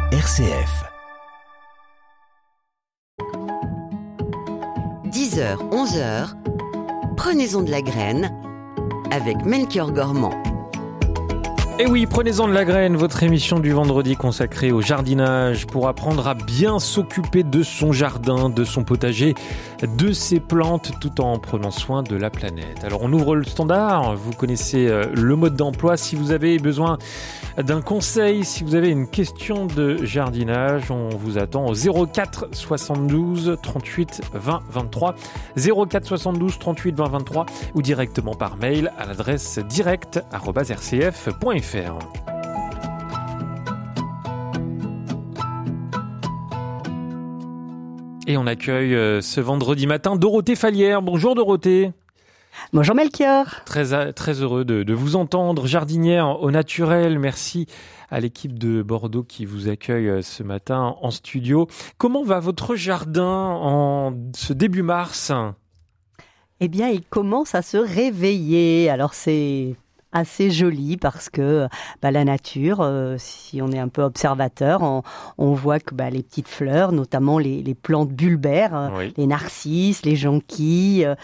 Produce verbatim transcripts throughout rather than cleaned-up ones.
R C F. dix heures, onze heures, prenez-en de la graine avec Melchior Gormand. Et oui, prenez-en de la graine, votre émission du vendredi consacrée au jardinage pour apprendre à bien s'occuper de son jardin, de son potager, de ses plantes, tout en prenant soin de la planète. Alors on ouvre le standard, vous connaissez le mode d'emploi. Si vous avez besoin d'un conseil, si vous avez une question de jardinage, on vous attend au zéro quatre soixante-douze trente-huit vingt vingt-trois, zéro quatre soixante-douze trente-huit vingt vingt-trois ou directement par mail à l'adresse direct arobase r c f point f r. Et on accueille euh, ce vendredi matin Dorothée Fallière. Bonjour Dorothée. Bonjour Melchior. Très, très heureux de, de vous entendre, jardinière au naturel. Merci à l'équipe de Bordeaux qui vous accueille ce matin en studio. Comment va votre jardin en ce début mars ? Eh bien, il commence à se réveiller. Alors c'est assez joli parce que bah, la nature, euh, si on est un peu observateur, on, on voit que bah, les petites fleurs, notamment les, les plantes bulbaires, euh, oui. les narcisses, les jonquilles, euh,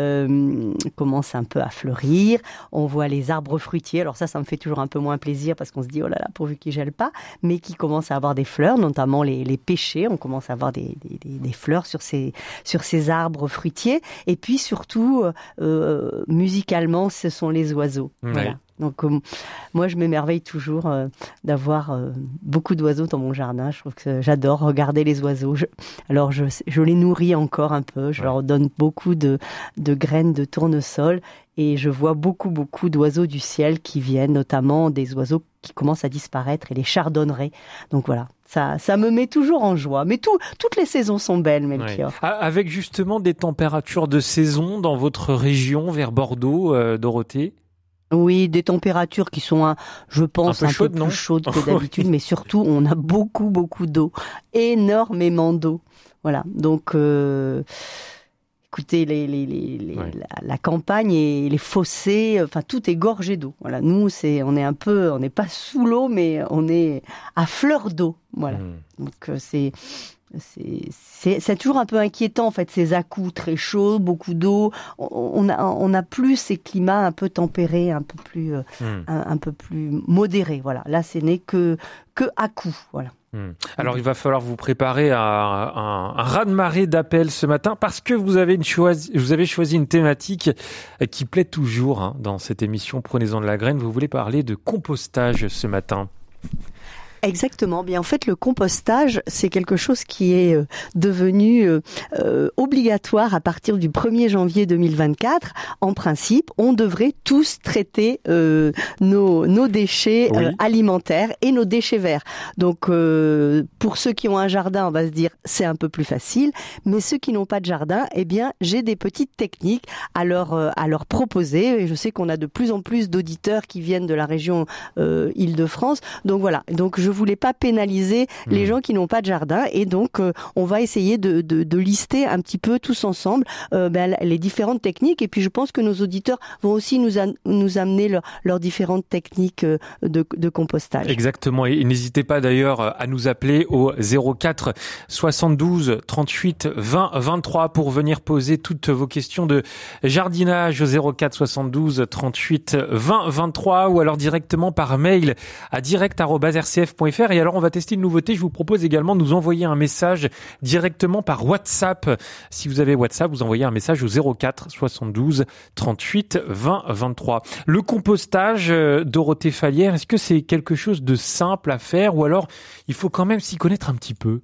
euh, commencent un peu à fleurir. On voit les arbres fruitiers. Alors ça, ça me fait toujours un peu moins plaisir parce qu'on se dit oh là là, pourvu qu'ils gèlent pas, mais qui commencent à avoir des fleurs, notamment les, les pêchers. On commence à avoir des, des, des, des fleurs sur ces sur ces arbres fruitiers. Et puis surtout, euh, musicalement, ce sont les oiseaux. Mmh. Voilà. Donc euh, moi je m'émerveille toujours euh, d'avoir euh, beaucoup d'oiseaux dans mon jardin. Je trouve que j'adore regarder les oiseaux. Je, alors je, je les nourris encore un peu. Je ouais. leur donne beaucoup de, de graines de tournesol et je vois beaucoup beaucoup d'oiseaux du ciel qui viennent, notamment des oiseaux qui commencent à disparaître et les chardonnerets. Donc voilà. Ça, ça me met toujours en joie. Mais tout, toutes les saisons sont belles, Melchior. Ouais. Avec justement des températures de saison dans votre région vers Bordeaux, euh, Dorothée. Oui, des températures qui sont, un, je pense, un peu, un chaude, peu plus chaudes que d'habitude, mais surtout, on a beaucoup, beaucoup d'eau, énormément d'eau. Voilà, donc, euh, écoutez, les, les, les, les, ouais. la, la campagne et les fossés, enfin, tout est gorgé d'eau. Voilà, nous, c'est, on est un peu, on n'est pas sous l'eau, mais on est à fleur d'eau. Voilà, mmh. donc c'est... C'est, c'est, c'est toujours un peu inquiétant en fait, ces à-coups très chauds, beaucoup d'eau. On a, on a plus ces climats un peu tempérés, un peu plus, euh, mmh. un, un peu plus modérés. Voilà. Là, ce n'est que que à-coups. Voilà. Mmh. Alors, il va falloir vous préparer à un, un raz-de-marée d'appels ce matin parce que vous avez, une choisi, vous avez choisi une thématique qui plaît toujours hein, dans cette émission. Prenez-en de la graine. Vous voulez parler de compostage ce matin. Exactement. Bien, en fait, le compostage, c'est quelque chose qui est euh, devenu euh, euh, obligatoire à partir du premier janvier deux mille vingt-quatre. En principe, on devrait tous traiter euh, nos, nos déchets oui. euh, alimentaires et nos déchets verts. Donc, euh, pour ceux qui ont un jardin, on va se dire c'est un peu plus facile. Mais ceux qui n'ont pas de jardin, eh bien, j'ai des petites techniques à leur euh, à leur proposer. Et je sais qu'on a de plus en plus d'auditeurs qui viennent de la région euh, Île-de-France. Donc voilà. Donc je voulais pas pénaliser mmh. les gens qui n'ont pas de jardin et donc euh, on va essayer de, de, de lister un petit peu tous ensemble euh, ben, les différentes techniques et puis je pense que nos auditeurs vont aussi nous, a, nous amener leur, leurs différentes techniques euh, de, de compostage. Exactement et n'hésitez pas d'ailleurs à nous appeler au zéro quatre soixante-douze trente-huit vingt vingt-trois pour venir poser toutes vos questions de jardinage au zéro quatre soixante-douze trente-huit vingt vingt-trois ou alors directement par mail à direct arobase r c f point f r. Et alors, on va tester une nouveauté. Je vous propose également de nous envoyer un message directement par WhatsApp. Si vous avez WhatsApp, vous envoyez un message au zéro quatre soixante-douze trente-huit vingt vingt-trois. Le compostage, euh, Dorothée Fallière, est-ce que c'est quelque chose de simple à faire ou alors il faut quand même s'y connaître un petit peu ?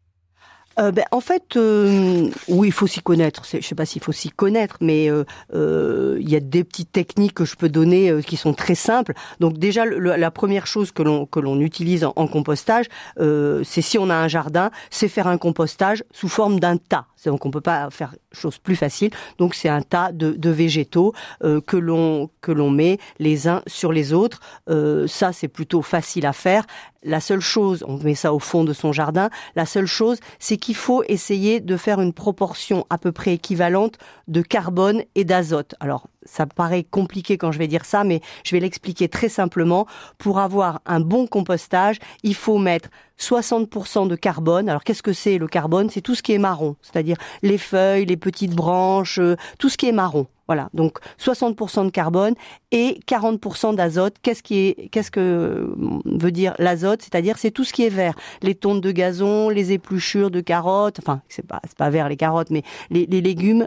Euh, ben, en fait, euh, oui, il faut s'y connaître. C'est, je sais pas s'il faut s'y connaître, mais il euh, euh, y a des petites techniques que je peux donner euh, qui sont très simples. Donc déjà, le, la première chose que l'on que l'on utilise en, en compostage, euh, c'est si on a un jardin, c'est faire un compostage sous forme d'un tas. Donc on peut pas faire chose plus facile. Donc c'est un tas de, de végétaux euh, que l'on que l'on met les uns sur les autres. Euh, ça c'est plutôt facile à faire. La seule chose, on met ça au fond de son jardin. La seule chose, c'est qu'il faut essayer de faire une proportion à peu près équivalente de carbone et d'azote. Alors ça paraît compliqué quand je vais dire ça, mais je vais l'expliquer très simplement. Pour avoir un bon compostage, il faut mettre soixante pour cent de carbone. Alors qu'est-ce que c'est le carbone ? C'est tout ce qui est marron, c'est-à-dire les feuilles, les petites branches, euh, tout ce qui est marron. Voilà, donc soixante pour cent de carbone et quarante pour cent d'azote. Qu'est-ce qui est, qu'est-ce que veut dire l'azote ? C'est-à-dire c'est tout ce qui est vert, les tontes de gazon, les épluchures de carottes. Enfin, c'est pas c'est pas vert les carottes, mais les, les légumes,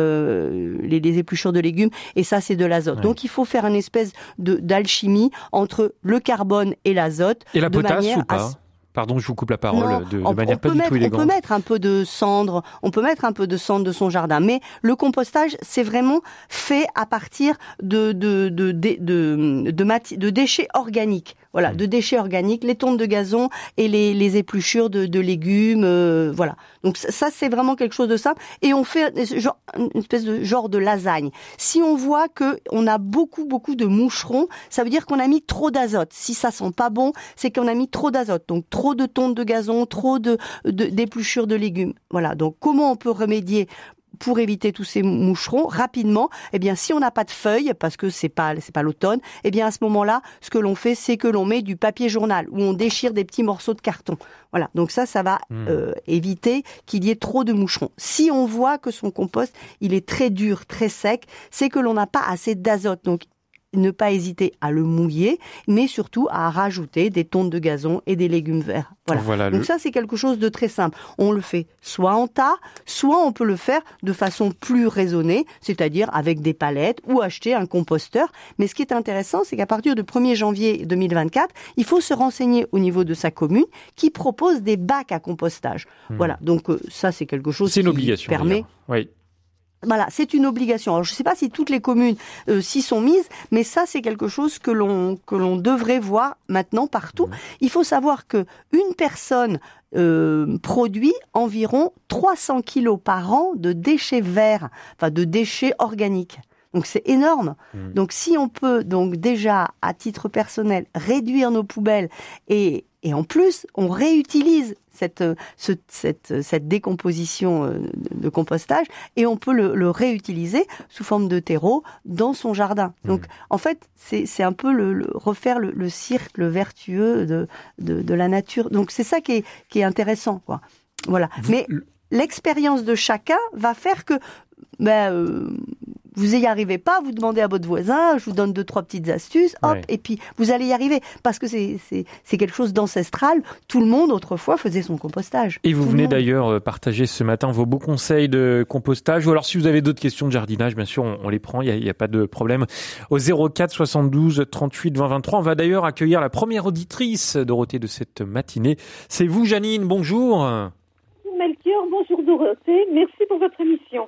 euh, les, les épluchures de légumes. Et ça, c'est de l'azote. Ouais. Donc il faut faire une espèce de d'alchimie entre le carbone et l'azote. Et la de potasse manière ou pas ? à... Pardon, je vous coupe la parole non, de, de on, manière on pas du mettre, tout élégante. On peut mettre un peu de cendre, on peut mettre un peu de cendre de son jardin, mais le compostage, c'est vraiment fait à partir de de de de de, de, mati- de déchets organiques. Voilà, mmh. de déchets organiques, les tontes de gazon et les les épluchures de de légumes, euh, voilà. Donc ça, c'est vraiment quelque chose de simple. Et on fait genre, une espèce de genre de lasagne. Si on voit que on a beaucoup beaucoup de moucherons, ça veut dire qu'on a mis trop d'azote. Si ça sent pas bon, c'est qu'on a mis trop d'azote. Donc trop de tontes de gazon, trop de, de d'épluchures de légumes. Voilà. Donc comment on peut remédier pour éviter tous ces moucherons rapidement? Eh bien, si on n'a pas de feuilles, parce que c'est pas c'est pas l'automne, eh bien à ce moment-là, ce que l'on fait, c'est que l'on met du papier journal où on déchire des petits morceaux de carton. Voilà. Donc ça, ça va mmh. euh, éviter qu'il y ait trop de moucherons. Si on voit que son compost, il est très dur, très sec, c'est que l'on n'a pas assez d'azote. Donc ne pas hésiter à le mouiller, mais surtout à rajouter des tontes de gazon et des légumes verts. Voilà. voilà Donc le... ça, c'est quelque chose de très simple. On le fait soit en tas, soit on peut le faire de façon plus raisonnée, c'est-à-dire avec des palettes ou acheter un composteur. Mais ce qui est intéressant, c'est qu'à partir du premier janvier deux mille vingt-quatre, il faut se renseigner au niveau de sa commune qui propose des bacs à compostage. Mmh. Voilà. Donc euh, ça, c'est quelque chose c'est qui une obligation, permet... Oui. Voilà, c'est une obligation. Alors je ne sais pas si toutes les communes euh, s'y sont mises, mais ça c'est quelque chose que l'on que l'on devrait voir maintenant partout. Mmh. Il faut savoir que une personne euh, produit environ trois cents kilos par an de déchets verts, enfin de déchets organiques. Donc c'est énorme. Mmh. Donc si on peut donc déjà à titre personnel réduire nos poubelles et et en plus on réutilise cette ce, cette cette décomposition de compostage et on peut le, le réutiliser sous forme de terreau dans son jardin. Mmh. Donc en fait c'est c'est un peu le, le refaire le, le cercle vertueux de, de de la nature. Donc c'est ça qui est qui est intéressant quoi. Voilà. Vous, Mais le... l'expérience de chacun va faire que ben euh, vous y arrivez pas, vous demandez à votre voisin, je vous donne deux, trois petites astuces, hop, ouais. et puis vous allez y arriver. Parce que c'est, c'est, c'est quelque chose d'ancestral. Tout le monde, autrefois, faisait son compostage. Et vous Tout venez d'ailleurs partager ce matin vos beaux conseils de compostage. Ou alors, si vous avez d'autres questions de jardinage, bien sûr, on, on les prend, il n'y a, a pas de problème. Au zéro quatre soixante-douze trente-huit vingt vingt-trois, on va d'ailleurs accueillir la première auditrice, Dorothée, de cette matinée. C'est vous, Janine, bonjour. Melchior, bonjour Dorothée, merci pour votre émission.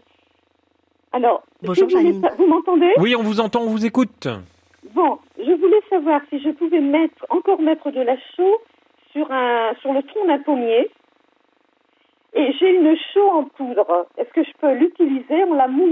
Alors, bonjour si vous, Janine. Vous m'entendez ? Oui, on vous entend, on vous écoute. Bon, je voulais savoir si je pouvais mettre encore mettre de la chaux sur un sur le tronc d'un pommier. Et j'ai une chaux en poudre. Est-ce que je peux l'utiliser en la mouillant ?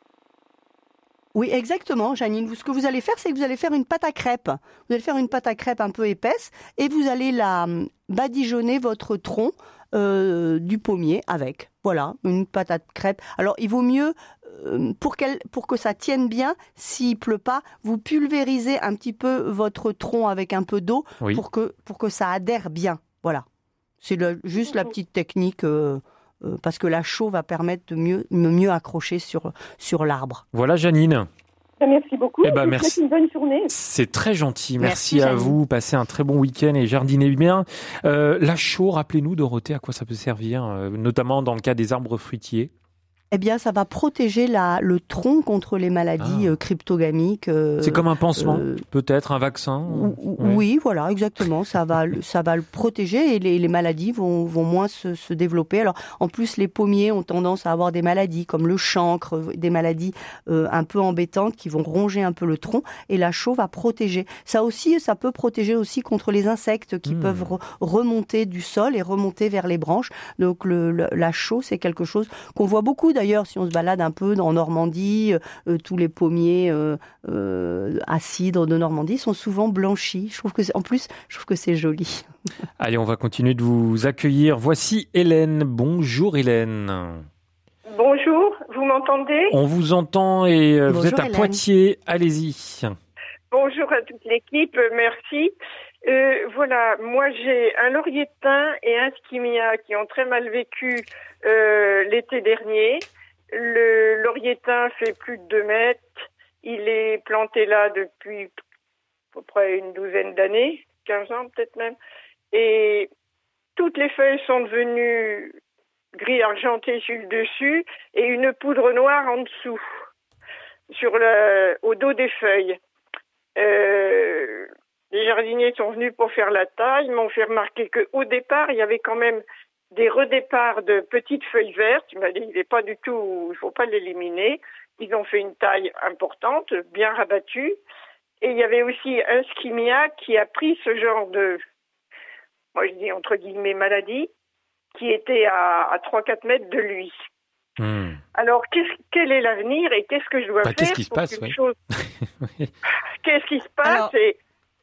Oui, exactement, Janine. Vous, ce que vous allez faire, c'est que vous allez faire une pâte à crêpes. Vous allez faire une pâte à crêpes un peu épaisse et vous allez la badigeonner votre tronc euh, du pommier avec. Voilà, une pâte à crêpes. Alors, il vaut mieux, euh, pour, qu'elle, pour que ça tienne bien, s'il pleut pas, vous pulvérisez un petit peu votre tronc avec un peu d'eau oui. pour que, pour que ça adhère bien. Voilà. C'est le, juste la petite technique... Euh, Euh, parce que la chaux va permettre de mieux, de mieux accrocher sur, sur l'arbre. Voilà, Janine. Merci beaucoup. Eh ben, je vous merci. souhaite une bonne journée. C'est très gentil. Merci, merci à vous. Passez un très bon week-end et jardinez bien. Euh, la chaux, rappelez-nous, Dorothée, à quoi ça peut servir, euh, notamment dans le cas des arbres fruitiers. Eh bien, ça va protéger la, le tronc contre les maladies ah. euh, cryptogamiques. Euh, c'est comme un pansement, euh, peut-être un vaccin. Ou, ouais. Oui, voilà, exactement. Ça va, ça va le protéger et les, les maladies vont, vont moins se, se développer. Alors, en plus, les pommiers ont tendance à avoir des maladies comme le chancre, des maladies euh, un peu embêtantes qui vont ronger un peu le tronc. Et la chaux va protéger. Ça aussi, ça peut protéger aussi contre les insectes qui mmh. peuvent re- remonter du sol et remonter vers les branches. Donc, le, le, la chaux, c'est quelque chose qu'on voit beaucoup. D'ailleurs, si on se balade un peu en Normandie, euh, tous les pommiers euh, euh, à cidre de Normandie sont souvent blanchis. Je trouve que c'est, en plus, je trouve que c'est joli. Allez, on va continuer de vous accueillir. Voici Hélène. Bonjour Hélène. Bonjour, vous m'entendez? On vous entend et euh, vous êtes à Hélène. Poitiers. Allez-y. Bonjour à toute l'équipe, merci. Euh, voilà, moi j'ai un laurier de thym et un skimia qui ont très mal vécu euh, l'été dernier. Le laurier de thym fait plus de deux mètres. Il est planté là depuis à peu près une douzaine d'années, quinze ans peut-être même. Et toutes les feuilles sont devenues gris argenté sur le dessus et une poudre noire en dessous, sur le, au dos des feuilles. Euh, les jardiniers sont venus pour faire la taille, m'ont fait remarquer qu'au départ, il y avait quand même des redéparts de petites feuilles vertes. Il m'a dit, il n'est pas du tout, il ne faut pas l'éliminer. Ils ont fait une taille importante, bien rabattue. Et il y avait aussi un skimia qui a pris ce genre de, moi je dis entre guillemets maladie, qui était à, à trois à quatre mètres de lui. Mmh. Alors, qu'est-ce, quel est l'avenir et qu'est-ce que je dois bah, faire qu'est-ce qui se pour passe, qu'une ouais. chose... Qu'est-ce qui se passe Alors, et...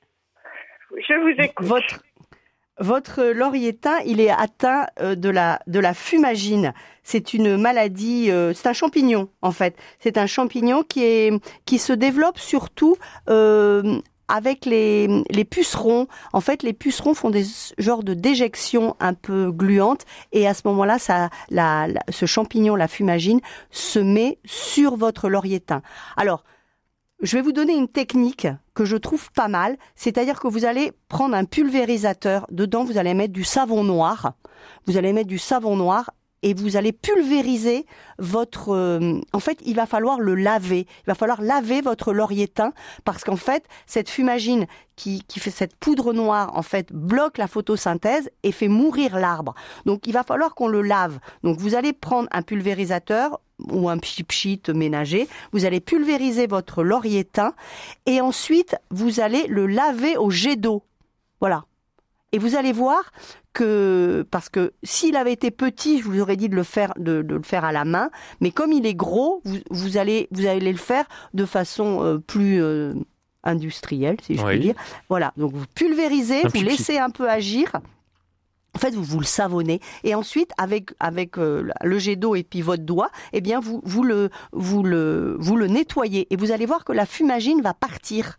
Je vous écoute. Votre, votre laurier thym, il est atteint euh, de la, de la fumagine. C'est une maladie, euh, c'est un champignon en fait. C'est un champignon qui, est, qui se développe surtout euh, avec les, les pucerons. En fait, les pucerons font des genres de déjections un peu gluantes et à ce moment-là, ça, la, la, ce champignon, la fumagine, se met sur votre laurier thym. Alors, je vais vous donner une technique que je trouve pas mal, c'est-à-dire que vous allez prendre un pulvérisateur, dedans vous allez mettre du savon noir, vous allez mettre du savon noir et vous allez pulvériser votre... Euh, en fait, il va falloir le laver, il va falloir laver votre laurier thym parce qu'en fait, cette fumagine qui, qui fait cette poudre noire, en fait, bloque la photosynthèse et fait mourir l'arbre. Donc, il va falloir qu'on le lave. Donc, vous allez prendre un pulvérisateur ou un pchit-pchit ménager, vous allez pulvériser votre laurier thym et ensuite, vous allez le laver au jet d'eau. Voilà. Et vous allez voir que, parce que s'il avait été petit, je vous aurais dit de le faire, de, de le faire à la main, mais comme il est gros, vous, vous allez, vous allez le faire de façon euh, plus euh, industrielle, si je oui. puis dire. Voilà. Donc vous pulvérisez, un vous petit laissez un peu agir. En fait, vous, vous le savonnez et ensuite, avec avec euh, le jet d'eau et puis votre doigt, eh bien, vous vous le vous le vous le nettoyez et vous allez voir que la fumagine va partir.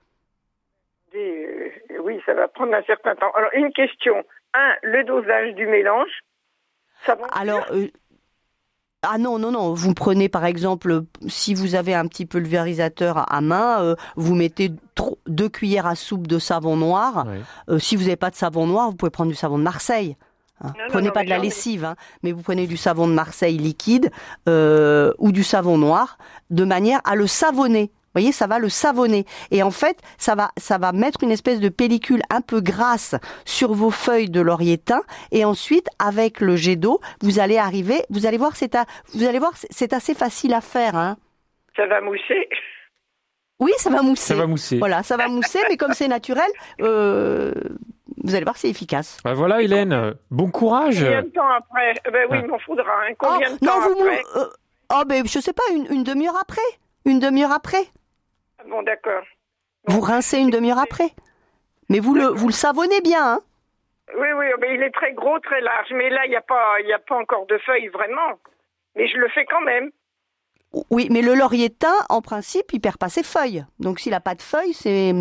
Euh, oui, ça va prendre un certain temps. Alors, une question. Un, le dosage du mélange. Ça va Alors, euh, ah non, non, non. Vous prenez par exemple, si vous avez un petit pulvérisateur à main, euh, vous mettez tro- deux cuillères à soupe de savon noir. Oui. Euh, si vous n'avez pas de savon noir, vous pouvez prendre du savon de Marseille. Hein. Non, Prenez non, pas non, de la mais lessive, hein, mais vous prenez du savon de Marseille liquide euh, ou du savon noir, de manière à le savonner. Vous voyez, ça va le savonner. Et en fait, ça va, ça va mettre une espèce de pellicule un peu grasse sur vos feuilles de laurier thym. Et ensuite, avec le jet d'eau, vous allez arriver, vous allez voir, c'est, à, vous allez voir, c'est assez facile à faire. Hein. Ça va mousser. Oui, ça va mousser. Ça va mousser. Voilà, ça va mousser, mais comme c'est naturel, euh, vous allez voir, c'est efficace. Bah voilà, Hélène, bon courage. Combien de temps après? Ben oui, Ah. il m'en faudra. Hein. Combien oh, de temps non, vous après? euh, oh, ben, je sais pas, une, une demi-heure après. Une demi-heure après. Bon, d'accord. Bon. Vous rincez une demi-heure après. Mais vous le, vous le savonnez bien, hein. Oui, oui, mais il est très gros, très large. Mais là, il n'y a pas, il y a pas encore de feuilles, vraiment. Mais je le fais quand même. Oui, mais le laurier thym, en principe, il perd pas ses feuilles. Donc, s'il n'a pas de feuilles, c'est...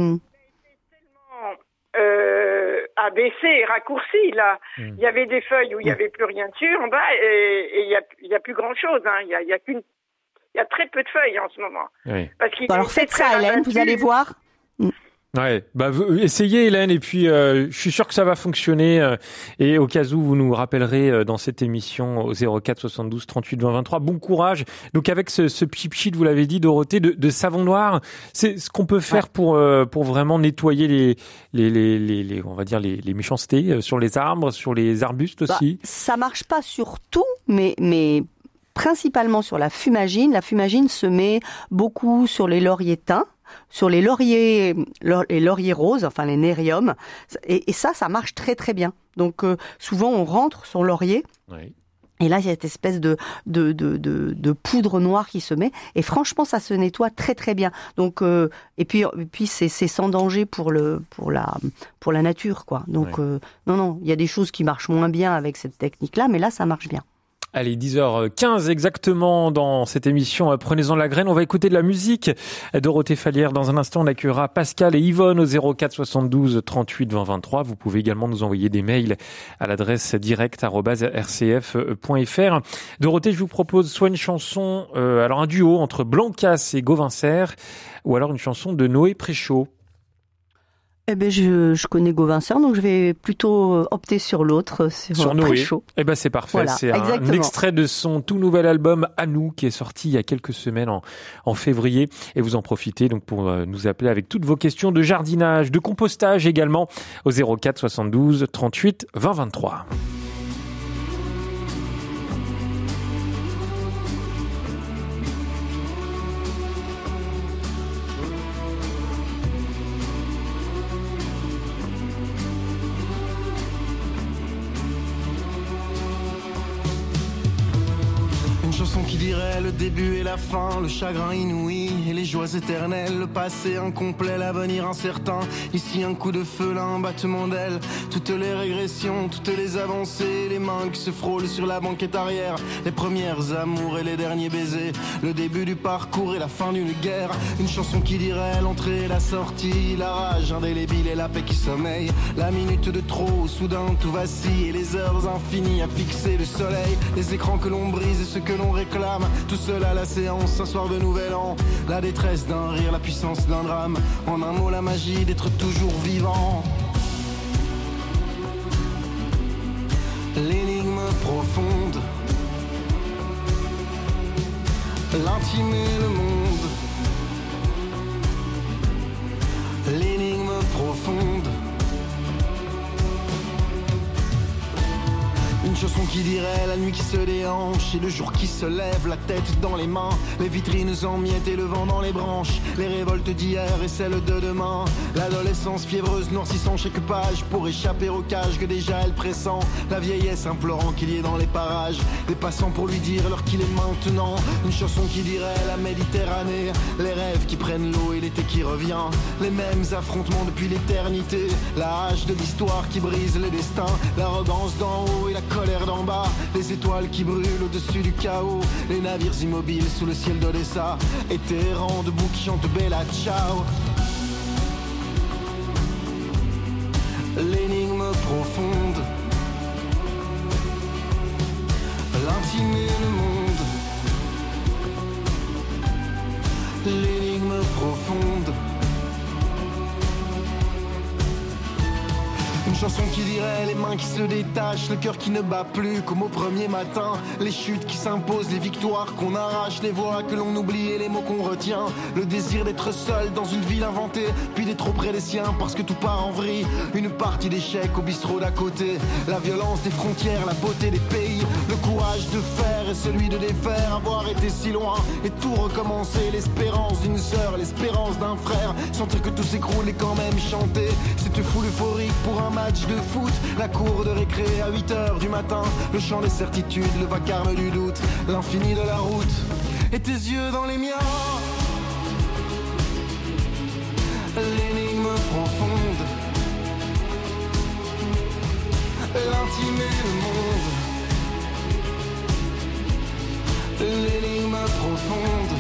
Euh, abaissé, raccourci, là. Mmh. Il y avait des feuilles où il n'y avait plus rien dessus, en bas, et il n'y a, il y a plus grand-chose. Hein. Il y a, il y a qu'une... Il y a très peu de feuilles en ce moment. Oui. Parce qu'il Bon, alors, était faites très ça, Hélène, rabattu. vous allez voir. Ouais, bah vous- essayez Hélène et puis euh, je suis sûr que ça va fonctionner euh, et au cas où vous nous rappellerez euh, dans cette émission au zéro quatre soixante-douze trente-huit vingt vingt-trois. Bon courage. Donc avec ce, ce pchit, vous l'avez dit Dorothée, de, de savon noir, c'est ce qu'on peut faire Ouais. pour euh, pour vraiment nettoyer les les les les, les on va dire les, les méchancetés euh, sur les arbres, sur les arbustes Bah, aussi. ça marche pas sur tout, mais, mais principalement sur la fumagine. La fumagine se met beaucoup sur les lauriers thym, sur les lauriers, les lauriers roses, enfin les nériums. Et, et ça, ça marche très très bien. Donc euh, souvent, on rentre son laurier. Oui. Et là, il y a cette espèce de, de, de, de, de poudre noire qui se met. Et franchement, ça se nettoie très, très bien. Donc, euh, et puis, et puis c'est, c'est sans danger pour, le, pour, la, pour la nature, quoi. Donc, Ouais. euh, non, non, il y a des choses qui marchent moins bien avec cette technique-là, mais là, ça marche bien. Allez, dix heures quinze exactement dans cette émission Prenez-en la graine. On va écouter de la musique. Dorothée Fallière, dans un instant, on accueillera Pascal et Yvonne au zéro quatre soixante-douze trente-huit vingt vingt-trois. Vous pouvez également nous envoyer des mails à l'adresse direct arobase r c f point f r. Dorothée, je vous propose soit une chanson, euh, alors un duo entre Blancas et Gauvin Serre, ou alors une chanson de Noé Préchaud. Eh ben, je, je connais Gauvin Serre, donc je vais plutôt opter sur l'autre, sur, sur Noé. Préchaud. Eh ben, c'est parfait. Voilà, c'est un, un extrait de son tout nouvel album À nous, qui est sorti il y a quelques semaines en, en février. Et vous en profitez donc pour euh, nous appeler avec toutes vos questions de jardinage, de compostage également au zéro quatre soixante-douze trente-huit vingt vingt-trois. Chanson qui dirait le début et la fin, le chagrin inouï et les joies éternelles, le passé incomplet, l'avenir incertain. Ici un coup de feu, là un battement d'aile, toutes les régressions, toutes les avancées, les mains qui se frôlent sur la banquette arrière, les premières amours et les derniers baisers, le début du parcours et la fin d'une guerre. Une chanson qui dirait l'entrée et la sortie, la rage indélébile et la paix qui sommeille, la minute de trop, soudain tout vacille et les heures infinies à fixer le soleil, les écrans que l'on brise et ce que l'on réclame, tout seul à la séance, un soir de nouvel an, la détresse d'un rire, la puissance d'un drame, en un mot la magie d'être toujours vivant. L'énigme profonde, l'intime et le monde. L'énigme profonde, une chanson qui dirait la nuit qui se déhanche et le jour qui se lève, la tête dans les mains, les vitrines en miettes et le vent dans les branches, les révoltes d'hier et celles de demain, l'adolescence fiévreuse noircissant chaque page pour échapper au cage que déjà elle pressent, la vieillesse implorant qu'il y ait dans les parages des passants pour lui dire l'heure qu'il est maintenant. Une chanson qui dirait la Méditerranée, les rêves qui prennent l'eau et l'été qui revient, les mêmes affrontements depuis l'éternité, la hache de l'histoire qui brise les destins, l'arrogance d'en haut et la colère d'en bas, les étoiles qui brûlent au-dessus du chaos, les navires immobiles sous le ciel d'Odessa, et tes errants debout qui chantent Bella Ciao. L'énigme profonde, l'intime et le monde. L'énigme profonde, une chanson qui dirait les mains qui se détachent, le cœur qui ne bat plus comme au premier matin, les chutes qui s'imposent, les victoires qu'on arrache, les voix que l'on oublie et les mots qu'on retient, le désir d'être seul dans une ville inventée, puis d'être auprès des siens parce que tout part en vrille, une partie d'échecs au bistrot d'à côté, la violence des frontières, la beauté des pays, le courage de faire et celui de défaire, avoir été si loin et tout recommencer, l'espérance d'une sœur, l'espérance d'un frère, sentir que tout s'écroule et quand même chanter, cette foule euphorique pour un match de foot, la cour de récré à huit heures du matin, le chant des certitudes, le vacarme du doute, l'infini de la route, et tes yeux dans les miens. L'énigme profonde, l'intime et le monde. L'énigme profonde,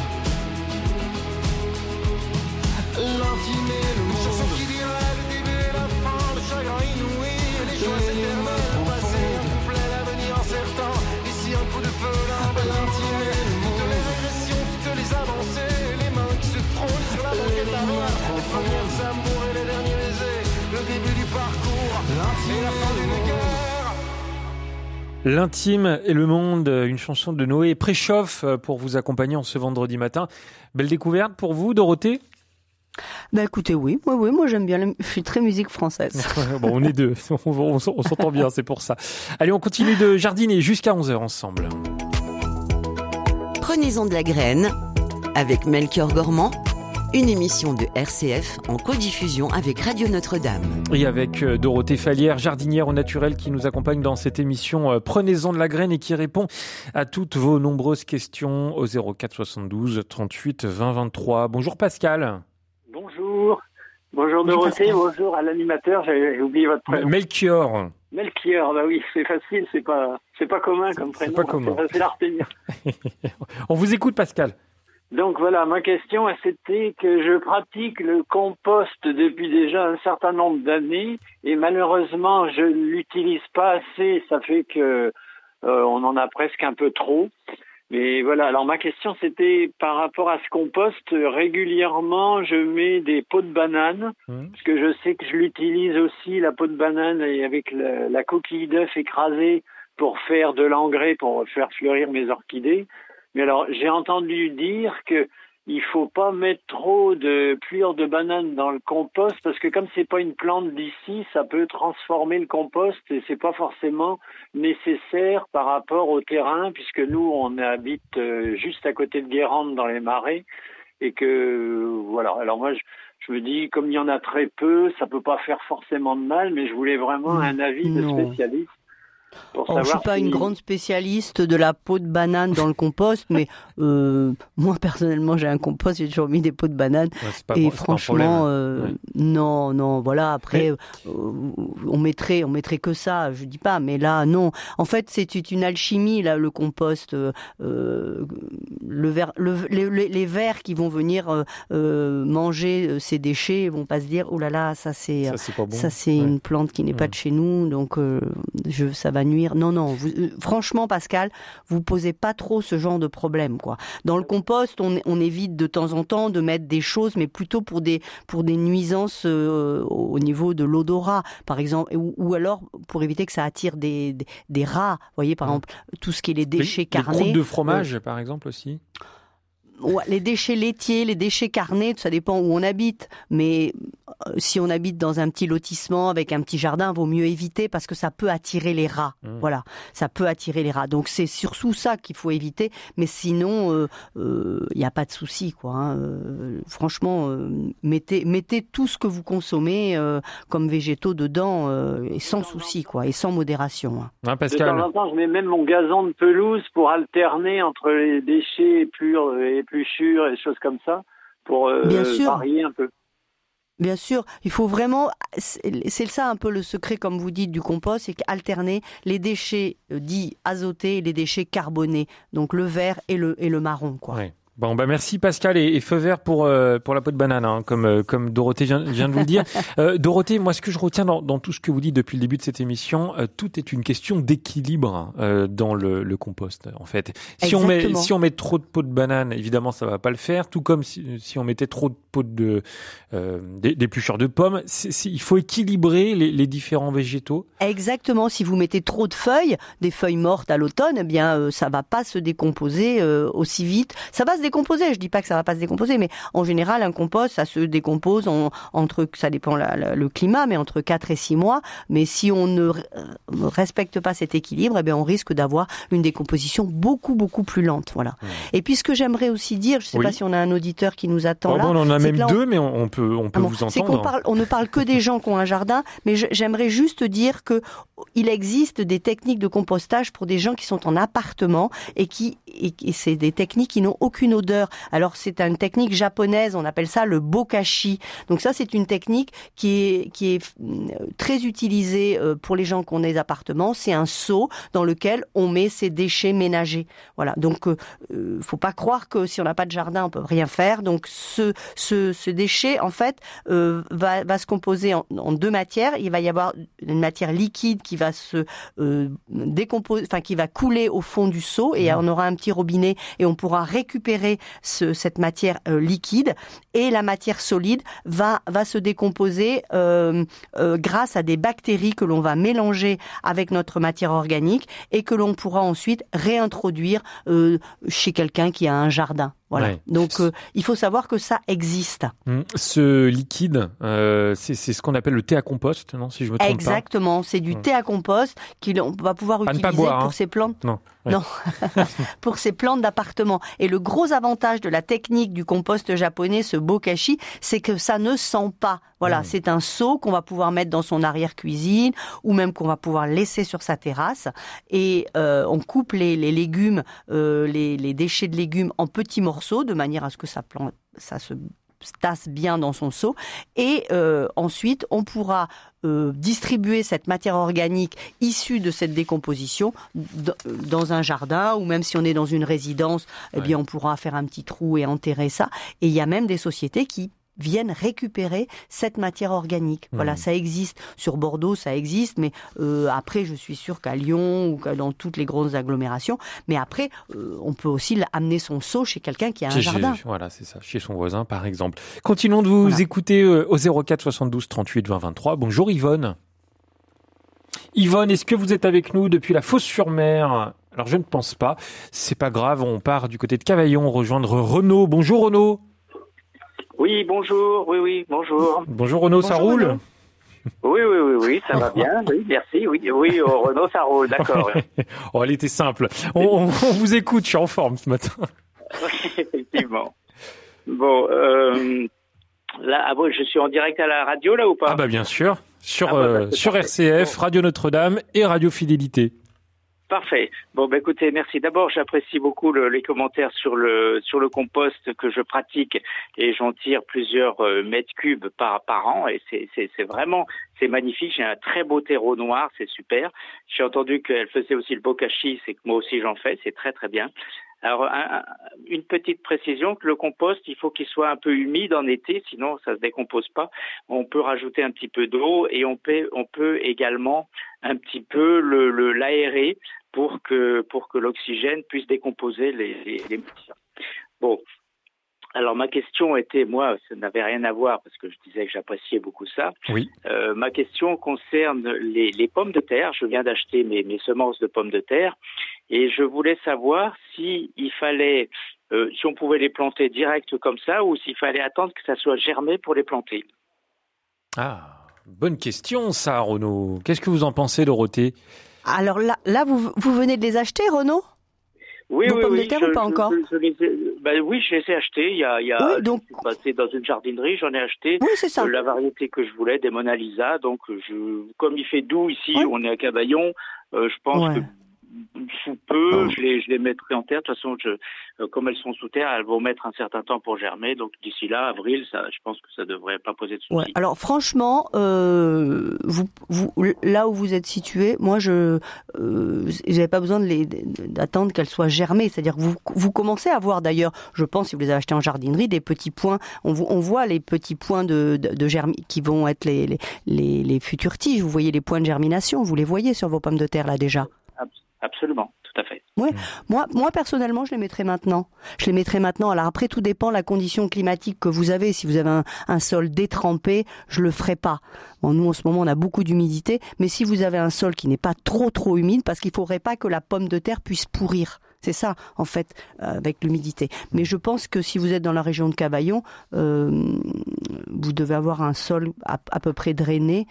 l'intime et le monde. Une chanson qui dirait le début et la fin, le chagrin inouï, les joies éternelles, le passé incomplet, l'avenir incertain. Ici un coup de feu, là un l'intime et le monde. Toutes les régressions, toutes les avancées, les mains qui se frôlent sur la banquette arrière, les premiers amours et les derniers baisers, le début du parcours et la fin d'une guerre. L'intime et le monde, une chanson de Noé Préchauffe pour vous accompagner en ce vendredi matin. Belle découverte pour vous, Dorothée? Bah écoutez, oui, oui, oui, moi j'aime bien, la... je suis très musique française. Bon, on est deux, on, on, on s'entend bien, c'est pour ça. Allez, on continue de jardiner jusqu'à onze heures ensemble. Prenez-en de la graine avec Melchior Gormand. Une émission de R C F en codiffusion avec Radio Notre-Dame. Et avec Dorothée Fallière, jardinière au naturel, qui nous accompagne dans cette émission Prenez-en de la graine et qui répond à toutes vos nombreuses questions au zéro quatre soixante-douze trente-huit vingt vingt-trois. Bonjour Pascal. Bonjour. Bonjour Dorothée, bonjour à l'animateur, j'ai oublié votre prénom. Melchior. Melchior. Melchior, bah oui, c'est facile, c'est pas, c'est pas commun comme prénom. C'est pas commun. C'est facile à retenir. On vous écoute, Pascal. Donc voilà, ma question, c'était que je pratique le compost depuis déjà un certain nombre d'années et malheureusement, je l'utilise pas assez. Ça fait que euh, on en a presque un peu trop. Mais voilà, alors ma question, c'était par rapport à ce compost. Régulièrement, je mets des peaux de banane mmh. parce que je sais que je l'utilise aussi, la peau de banane, et avec la, la coquille d'œuf écrasée pour faire de l'engrais, pour faire fleurir mes orchidées. Mais alors, j'ai entendu dire que il faut pas mettre trop de pluire de banane dans le compost parce que comme c'est pas une plante d'ici, ça peut transformer le compost et c'est pas forcément nécessaire par rapport au terrain puisque nous, on habite juste à côté de Guérande dans les Marais et que, voilà. Alors moi, je, je me dis, comme il y en a très peu, ça peut pas faire forcément de mal, mais je voulais vraiment un avis de spécialiste. Oh, je ne suis pas si... une grande spécialiste de la peau de banane dans le compost, mais euh, moi personnellement j'ai un compost, j'ai toujours mis des peaux de banane ouais, et bon, franchement euh, ouais. non non voilà après mais... euh, on mettrait on mettrait que ça, je dis pas, mais là non. En fait c'est une alchimie là le compost, euh, le ver, le, les, les vers qui vont venir euh, euh, manger ces déchets vont pas se dire oh là là ça c'est ça c'est, bon. ça, c'est ouais. une plante qui n'est ouais. pas de chez nous donc euh, je ça va nuire. Non, non. Vous, euh, franchement, Pascal, vous posez pas trop ce genre de problème, quoi. Dans le compost, on, on évite de temps en temps de mettre des choses, mais plutôt pour des pour des nuisances euh, au niveau de l'odorat, par exemple, ou, ou alors pour éviter que ça attire des des, des rats. Vous voyez, par mmh. exemple, tout ce qui est les déchets les, carnés. Les croûtes de fromage, euh, par exemple, aussi. Ouais, les déchets laitiers, les déchets carnés, ça dépend où on habite. Mais euh, si on habite dans un petit lotissement avec un petit jardin, vaut mieux éviter parce que ça peut attirer les rats. Mmh. Voilà, ça peut attirer les rats. Donc c'est surtout ça qu'il faut éviter. Mais sinon, il euh, n'y euh, a pas de souci, quoi. Hein. Euh, franchement, euh, mettez mettez tout ce que vous consommez euh, comme végétaux dedans euh, et sans souci, quoi, et sans modération. Hein. Hein, Pascal. De temps en temps, je mets même mon gazon de pelouse pour alterner entre les déchets purs et épluchures et des choses comme ça pour euh, varier un peu. Bien sûr, il faut vraiment, c'est ça un peu le secret, comme vous dites, du compost, c'est qu'alterner les déchets dits azotés et les déchets carbonés, donc le vert et le, et le marron, quoi. Oui. Bon, bah merci Pascal et, et feu vert pour euh, pour la peau de banane, hein, comme euh, comme Dorothée vient, vient de vous le dire. Euh, Dorothée, moi, ce que je retiens dans, dans tout ce que vous dites depuis le début de cette émission, euh, tout est une question d'équilibre euh, dans le, le compost. En fait, si Exactement. on met si on met trop de peau de banane, évidemment, ça va pas le faire. Tout comme si, si on mettait trop de peau de euh, d'épluchures de pommes, c'est, c'est, il faut équilibrer les, les différents végétaux. Exactement. Si vous mettez trop de feuilles, des feuilles mortes à l'automne, eh bien, euh, ça va pas se décomposer euh, aussi vite. Ça va se décomposer. Je dis pas que ça va pas se décomposer, mais en général, un compost, ça se décompose en, entre, ça dépend la, la, le climat, mais entre quatre et six mois. Mais si on ne respecte pas cet équilibre, eh bien, on risque d'avoir une décomposition beaucoup, beaucoup plus lente. Voilà. Mmh. Et puis, ce que j'aimerais aussi dire, je sais oui. pas si on a un auditeur qui nous attend oh, là. Bon, on en a même là, deux, on... mais on, on peut, on peut ah bon, vous entendre. C'est qu'on parle, on ne parle que des gens qui ont un jardin, mais je, j'aimerais juste dire que il existe des techniques de compostage pour des gens qui sont en appartement et qui, et, et c'est des techniques qui n'ont aucune odeur. Alors c'est une technique japonaise, on appelle ça le bokashi. Donc ça c'est une technique qui est qui est très utilisée pour les gens qui ont des appartements. C'est un seau dans lequel on met ses déchets ménagers. Voilà. Donc euh, faut pas croire que si on n'a pas de jardin on peut rien faire. Donc ce ce, ce déchet en fait euh, va va se composer en, en deux matières. Il va y avoir une matière liquide qui va se euh, décomposer, enfin qui va couler au fond du seau et mmh. on aura un petit robinet et on pourra récupérer ce, cette matière euh, liquide et la matière solide va va se décomposer euh, euh, grâce à des bactéries que l'on va mélanger avec notre matière organique et que l'on pourra ensuite réintroduire euh, chez quelqu'un qui a un jardin. Voilà. Ouais. Donc euh, il faut savoir que ça existe. Ce liquide, euh, c'est, c'est ce qu'on appelle le thé à compost, non, si je me trompe Exactement, pas. Exactement, c'est du thé à compost qu'on va pouvoir à utiliser boire, pour hein. ces plantes. Non. Ouais. Non, pour ces plantes d'appartement. Et le gros avantage de la technique du compost japonais, ce bokashi, c'est que ça ne sent pas. Voilà, mmh. c'est un seau qu'on va pouvoir mettre dans son arrière-cuisine ou même qu'on va pouvoir laisser sur sa terrasse. Et euh, on coupe les, les légumes, euh, les, les déchets de légumes en petits morceaux de manière à ce que ça, plante, ça se tasse bien dans son seau. Et euh, ensuite, on pourra euh, distribuer cette matière organique issue de cette décomposition d- dans un jardin, ou même si on est dans une résidence, eh Ouais. bien on pourra faire un petit trou et enterrer ça. Et il y a même des sociétés qui viennent récupérer cette matière organique. Mmh. Voilà, ça existe. Sur Bordeaux, ça existe, mais euh, après, je suis sûre qu'à Lyon ou que dans toutes les grosses agglomérations, mais après, euh, on peut aussi amener son seau chez quelqu'un qui a un Chez- jardin. chez- voilà, c'est ça, chez son voisin par exemple. Continuons de vous Voilà. écouter euh, au zéro quatre soixante-douze trente-huit vingt vingt-trois. Bonjour Yvonne. Yvonne, est-ce que vous êtes avec nous depuis la Fosse-sur-Mer ? Alors je ne pense pas, c'est pas grave, on part du côté de Cavaillon rejoindre Renaud. Bonjour Renaud. Oui, bonjour, oui, oui, bonjour. Bonjour Renaud, ça Bonjour, roule Renaud. Oui, oui, oui, oui, ça va bien, oui, merci, oui, oui, oh, Renaud, ça roule, d'accord. Oh, elle était simple. On, on- on vous écoute, je suis en forme ce matin. Oui, effectivement. Bon, euh, là, ah bon, je suis en direct à la radio, là, ou pas? Ah bah bien sûr, sur, Ah bah, euh, bah, c'est sur parfait. R C F, Radio Notre-Dame et Radio Fidélité. Parfait. Bon, bah, écoutez, merci. D'abord, j'apprécie beaucoup le- les commentaires sur le sur le compost que je pratique et j'en tire plusieurs euh, mètres cubes par par an et c'est c'est c'est vraiment c'est magnifique. J'ai un très beau terreau noir, c'est super. J'ai entendu qu'elle faisait aussi le bokashi, c'est que moi aussi j'en fais, c'est très très bien. Alors, un- un- une petite précision, que le compost, il faut qu'il soit un peu humide en été, sinon ça se décompose pas. On peut rajouter un petit peu d'eau et on peut, on peut également un petit peu le, le, l'aérer pour que, pour que l'oxygène puisse décomposer les, les, les matières. Bon. Alors, ma question était, moi, ça n'avait rien à voir parce que je disais que j'appréciais beaucoup ça. Oui. Euh, ma question concerne les, les pommes de terre. Je viens d'acheter mes, mes semences de pommes de terre et je voulais savoir si il fallait, euh, si on pouvait les planter direct comme ça ou s'il fallait attendre que ça soit germé pour les planter. Ah, bonne question ça Renaud. Qu'est-ce que vous en pensez Dorothée ? Alors là, là vous, vous venez de les acheter, Renaud ? Oui, Vos oui, pommes oui. de terre je, ou pas je- encore je, je les ai, ben oui, je les ai achetées. Il y a, il y a, Oui, donc- je suis passé dans une jardinerie, j'en ai acheté Oui, c'est ça. euh, la variété que je voulais, des Mona Lisa. Donc, je, comme il fait doux ici, Ouais. on est à Cavaillon, euh, je pense Ouais. que sous peu, Non. je les, je les mettrai en terre. De toute façon, je, euh, comme elles sont sous terre, elles vont mettre un certain temps pour germer. Donc, d'ici là, avril, ça, je pense que ça devrait pas poser de soucis. Ouais. Alors franchement, euh, vous, vous, là où vous êtes situé, moi je, euh, j'avais pas besoin de les, d'attendre qu'elles soient germées. C'est-à-dire que vous, vous commencez à voir d'ailleurs, je pense, si vous les avez achetées en jardinerie, des petits points. On, vo- on voit les petits points de, de, de germi, qui vont être les, les, les, les futures tiges. Vous voyez les points de germination. Vous les voyez sur vos pommes de terre là déjà. Abs- Absolument, tout à fait. Moi, moi personnellement, je les mettrais maintenant. Je les mettrais maintenant. Alors après, tout dépend de la condition climatique que vous avez. Si vous avez un, un sol détrempé, je le ferai pas. Bon, nous, en ce moment, on a beaucoup d'humidité. Mais si vous avez un sol qui n'est pas trop trop humide, parce qu'il faudrait pas que la pomme de terre puisse pourrir. C'est ça, en fait, euh, avec l'humidité. Mais je pense que si vous êtes dans la région de Cavaillon, euh, vous devez avoir un sol à, à peu près drainé.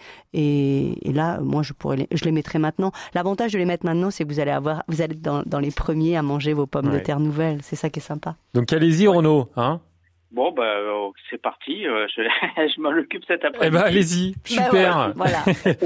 Et, et là, moi, je pourrais, les, je les mettrai maintenant. L'avantage de les mettre maintenant, c'est que vous allez avoir, vous allez être dans, dans les premiers à manger vos pommes Ouais. de terre nouvelles. C'est ça qui est sympa. Donc allez-y Renaud, hein ? Bon, bah, euh, c'est parti. euh, je je m'en occupe cet après-midi. Eh ben allez-y, super. Ben voilà.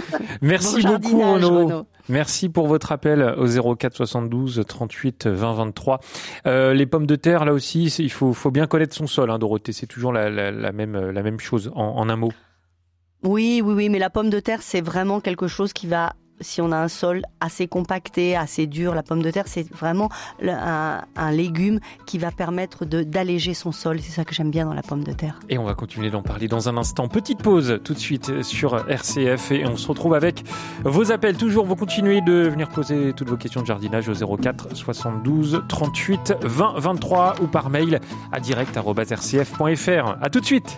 Merci Bon beaucoup jardinage, Renaud. Renaud. Merci pour votre appel au zéro quatre soixante-douze trente-huit vingt vingt-trois. Euh, les pommes de terre, là aussi, c'est- il faut, faut bien connaître son sol, hein, Dorothée. C'est toujours la, la, la même, la même chose en, en un mot. Oui, oui, oui, mais la pomme de terre, c'est vraiment quelque chose qui va, si on a un sol assez compacté, assez dur, la pomme de terre, c'est vraiment le- un, un légume qui va permettre de, d'alléger son sol. C'est ça que j'aime bien dans la pomme de terre. Et on va continuer d'en parler dans un instant. Petite pause tout de suite sur R C F et on se retrouve avec vos appels. Toujours, vous continuez de venir poser toutes vos questions de jardinage au zéro quatre soixante-douze trente-huit vingt vingt-trois ou par mail à direct arobase r c f point f r. À tout de suite.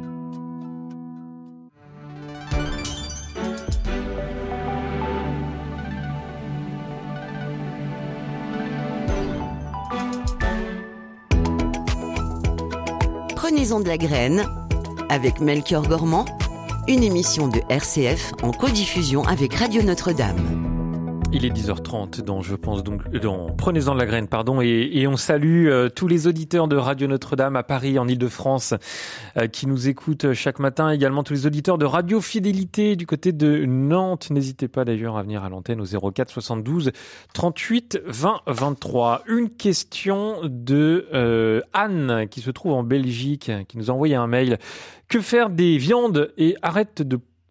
Prenez-en de la graine avec Melchior Gormand, une émission de R C F en codiffusion avec Radio Notre-Dame. Il est dix heures trente, donc je pense donc dans Prenez-en de la graine, pardon, et, et on salue euh, tous les auditeurs de Radio Notre-Dame à Paris, en Île-de-France, euh, qui nous écoutent chaque matin. Également tous les auditeurs de Radio Fidélité du côté de Nantes. N'hésitez pas d'ailleurs à venir à l'antenne au zéro quatre soixante-douze trente-huit vingt vingt-trois. Une question de euh, Anne qui se trouve en Belgique, qui nous a envoyé un mail. Que faire des viandes et arrête de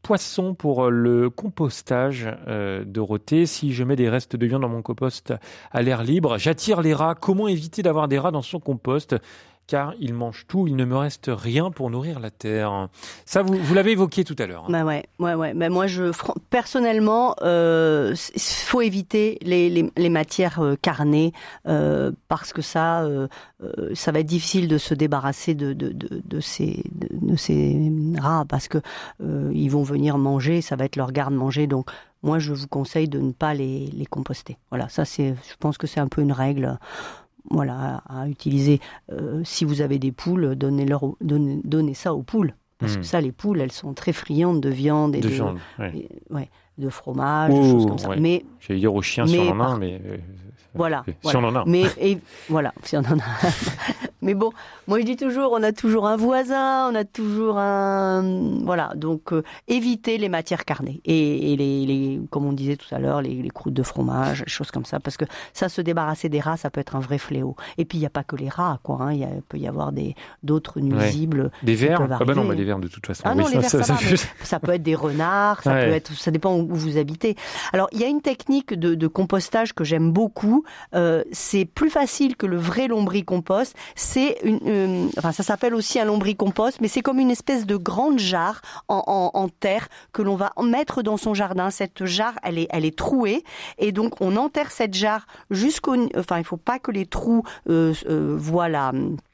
poisson pour le compostage, euh, Dorothée. Si je mets des restes de viande dans mon compost à l'air libre, j'attire les rats. Comment éviter d'avoir des rats dans son compost ? Car ils mangent tout, il ne me reste rien pour nourrir la terre. Ça, vous, vous l'avez évoqué tout à l'heure. Hein. Bah ouais, ouais, ouais. Bah moi, je personnellement, euh, faut éviter les, les, les matières euh, carnées euh, parce que ça, euh, ça va être difficile de se débarrasser de, de, de, de ces, de, de ces rats parce que euh, ils vont venir manger, ça va être leur garde-manger. Donc, moi, je vous conseille de ne pas les, les composter. Voilà, ça, c'est, je pense que c'est un peu une règle. Voilà, à utiliser. Euh, si vous avez des poules, donnez-leur, donnez, donnez ça aux poules. Parce mmh. que ça, les poules, elles sont très friandes de viande et de, de, viande, ouais. et, ouais, de fromage, oh, de choses comme ça. Ouais. Mais, j'allais dire aux chiens si on en a, par... mais... Euh, voilà. Si voilà. on en a. Mais, et, voilà, si on en a. Mais bon, moi je dis toujours, on a toujours un voisin, on a toujours un... Voilà, donc euh, évitez les matières carnées. Et, et les, les, comme on disait tout à l'heure, les, les croûtes de fromage, des choses comme ça. Parce que ça, se débarrasser des rats, ça peut être un vrai fléau. Et puis il n'y a pas que les rats, quoi. Hein. Il, y a, il peut y avoir des, d'autres nuisibles. Ouais. Des vers ah bah non, mais les vers de toute façon. Ah non, oui, les ça, vers, ça, ça, va, ça... ça peut être des renards, ça ouais. peut être... Ça dépend où vous habitez. Alors, il y a une technique de, de compostage que j'aime beaucoup. Euh, c'est plus facile que le vrai lombricompost. C'est une, euh, enfin, ça s'appelle aussi un lombricompost, mais c'est comme une espèce de grande jarre en, en, en terre que l'on va mettre dans son jardin. Cette jarre, elle est, elle est trouée, et donc on enterre cette jarre jusqu'au, enfin, il faut pas que les trous euh, euh, voient la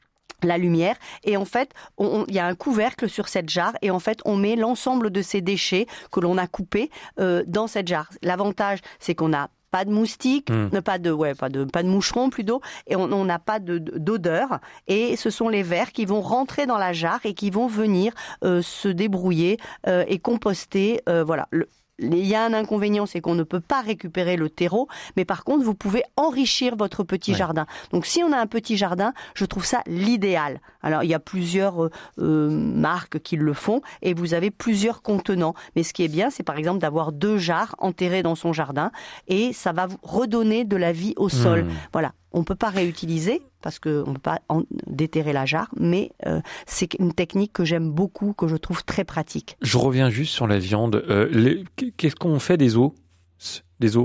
la lumière, et en fait, il y a un couvercle sur cette jarre, et en fait, on met l'ensemble de ces déchets que l'on a coupés euh, dans cette jarre. L'avantage, c'est qu'on a pas de moustiques, mmh. pas de ouais, pas de pas de moucherons plutôt, et on n'a pas de, d'odeur. Et ce sont les vers qui vont rentrer dans la jarre et qui vont venir euh, se débrouiller euh, et composter. Euh, voilà. Le, Il y a un inconvénient, c'est qu'on ne peut pas récupérer le terreau, mais par contre, vous pouvez enrichir votre petit ouais. jardin. Donc, si on a un petit jardin, je trouve ça l'idéal. Alors, il y a plusieurs euh, marques qui le font, et vous avez plusieurs contenants. Mais ce qui est bien, c'est par exemple d'avoir deux jarres enterrées dans son jardin, et ça va vous redonner de la vie au sol. Mmh. Voilà. On ne peut pas réutiliser parce qu'on ne peut pas en déterrer la jarre, mais euh, c'est une technique que j'aime beaucoup, que je trouve très pratique. Je reviens juste sur la viande. Euh, les, qu'est-ce qu'on fait des os ? Des os ?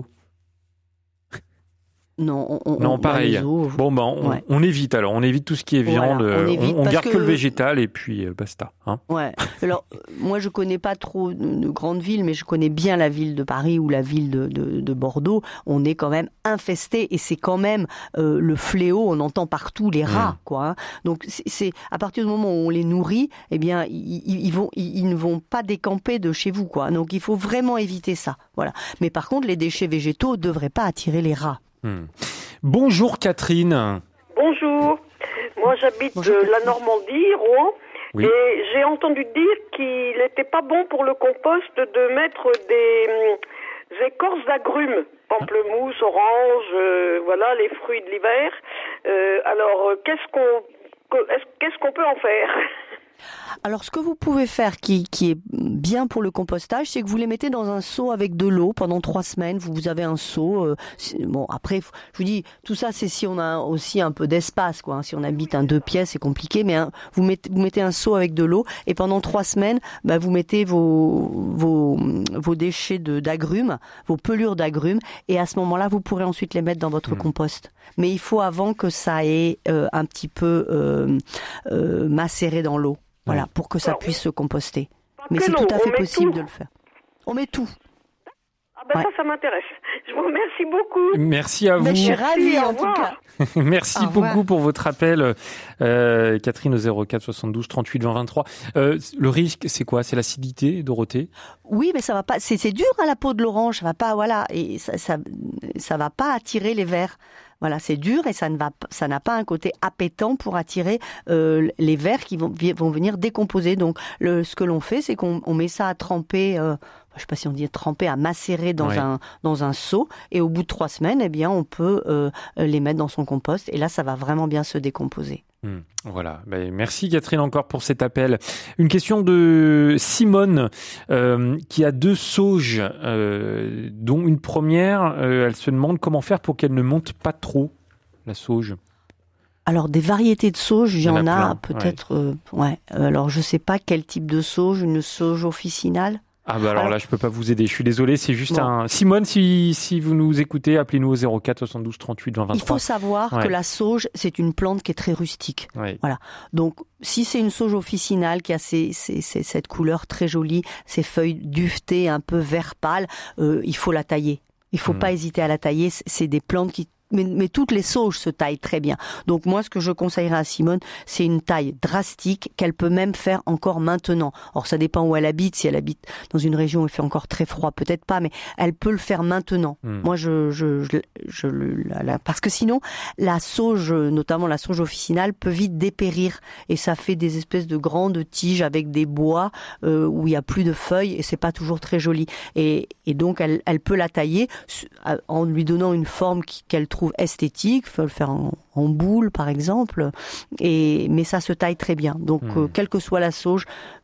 Non, on, on, non, pareil. Os, bon, ben, on, ouais. on évite alors. On évite tout ce qui est viande. Voilà, on, évite on, on garde que... que le végétal et puis euh, basta. Hein. Ouais. Alors, moi, je connais pas trop de, de grandes villes, mais je connais bien la ville de Paris ou la ville de, de, de Bordeaux. On est quand même infesté, et c'est quand même euh, le fléau. On entend partout les rats, mmh. quoi. Hein. Donc, c'est, c'est à partir du moment où on les nourrit, eh bien, ils, ils vont, ils, ils ne vont pas décamper de chez vous, quoi. Donc, il faut vraiment éviter ça. Voilà. Mais par contre, les déchets végétaux ne devraient pas attirer les rats. Hmm. Bonjour Catherine. Bonjour. Moi j'habite Bonjour, Catherine. La Normandie, Rouen, oui. Et j'ai entendu dire qu'il n'était pas bon pour le compost de mettre des, des écorces d'agrumes, pamplemousse, orange, euh, voilà les fruits de l'hiver. Euh, alors qu'est-ce qu'on qu'est-ce qu'on peut en faire ? Alors, ce que vous pouvez faire qui, qui est bien pour le compostage, c'est que vous les mettez dans un seau avec de l'eau pendant trois semaines. Vous, vous avez un seau. Euh, bon, après, je vous dis, tout ça, c'est si on a aussi un peu d'espace, quoi. Hein. Si on habite un deux pièces, c'est compliqué. Mais hein, vous, mettez, vous mettez un seau avec de l'eau, et pendant trois semaines, bah, vous mettez vos, vos, vos déchets de, d'agrumes, vos pelures d'agrumes, et à ce moment-là, vous pourrez ensuite les mettre dans votre mmh. compost. Mais il faut avant que ça ait euh, un petit peu euh, euh, macéré dans l'eau. Voilà, pour que ça puisse se composter. Mais c'est tout à fait possible de le faire. On met tout. Ah ben ouais. ça, ça m'intéresse. Je vous remercie beaucoup. Merci à vous. Mais je suis ravie en tout cas. Merci beaucoup pour votre appel, euh, Catherine au zéro quatre soixante-douze trente-huit vingt vingt-trois. Euh, le risque, c'est quoi ? C'est l'acidité, Dorothée ? Oui, mais ça va pas. C'est, c'est dur à la peau de l'orange. Ça va pas, voilà, et ça, ça, ça va pas attirer les vers. Voilà, c'est dur et ça ne va, ça n'a pas un côté appétant pour attirer euh, les vers qui vont, vont venir décomposer. Donc, le, ce que l'on fait, c'est qu'on on met ça à tremper. Euh, je sais pas si on dit tremper, à macérer dans ouais. un dans un seau. Et au bout de trois semaines, eh bien, on peut euh, les mettre dans son compost. Et là, ça va vraiment bien se décomposer. Mmh, voilà. Ben, merci Catherine encore pour cet appel. Une question de Simone euh, qui a deux sauges, euh, dont une première, euh, elle se demande comment faire pour qu'elle ne monte pas trop, la sauge. Alors des variétés de sauge, il y, y en, en a, a peut-être. Ouais. Euh, ouais. Alors je sais pas quel type de sauge, une sauge officinale. Ah bah alors, alors là, je peux pas vous aider. Je suis désolé, c'est juste bon. un... Simone, si, si vous nous écoutez, appelez-nous au zéro quatre soixante-douze trente-huit vingt vingt-trois. Il faut savoir ouais. que la sauge, c'est une plante qui est très rustique. Ouais. Voilà. Donc, si c'est une sauge officinale qui a ces, ces, ces, cette couleur très jolie, ces feuilles duvetées un peu vert pâle, euh, il faut la tailler. Il faut mmh. pas hésiter à la tailler. C'est des plantes qui Mais, mais toutes les sauges se taillent très bien. Donc moi, ce que je conseillerais à Simone, c'est une taille drastique qu'elle peut même faire encore maintenant. Or, ça dépend où elle habite. Si elle habite dans une région où il fait encore très froid, peut-être pas, mais elle peut le faire maintenant. Mmh. Moi, je, je, je, je la, la, parce que sinon, la sauge, notamment la sauge officinale, peut vite dépérir et ça fait des espèces de grandes tiges avec des bois euh, où il y a plus de feuilles et c'est pas toujours très joli. Et, et donc, elle, elle peut la tailler en lui donnant une forme qu'elle trouve trouve esthétique, il faut le faire en, en boule par exemple, et, mais ça se taille très bien. Donc mmh. euh, quelle que soit la sauge,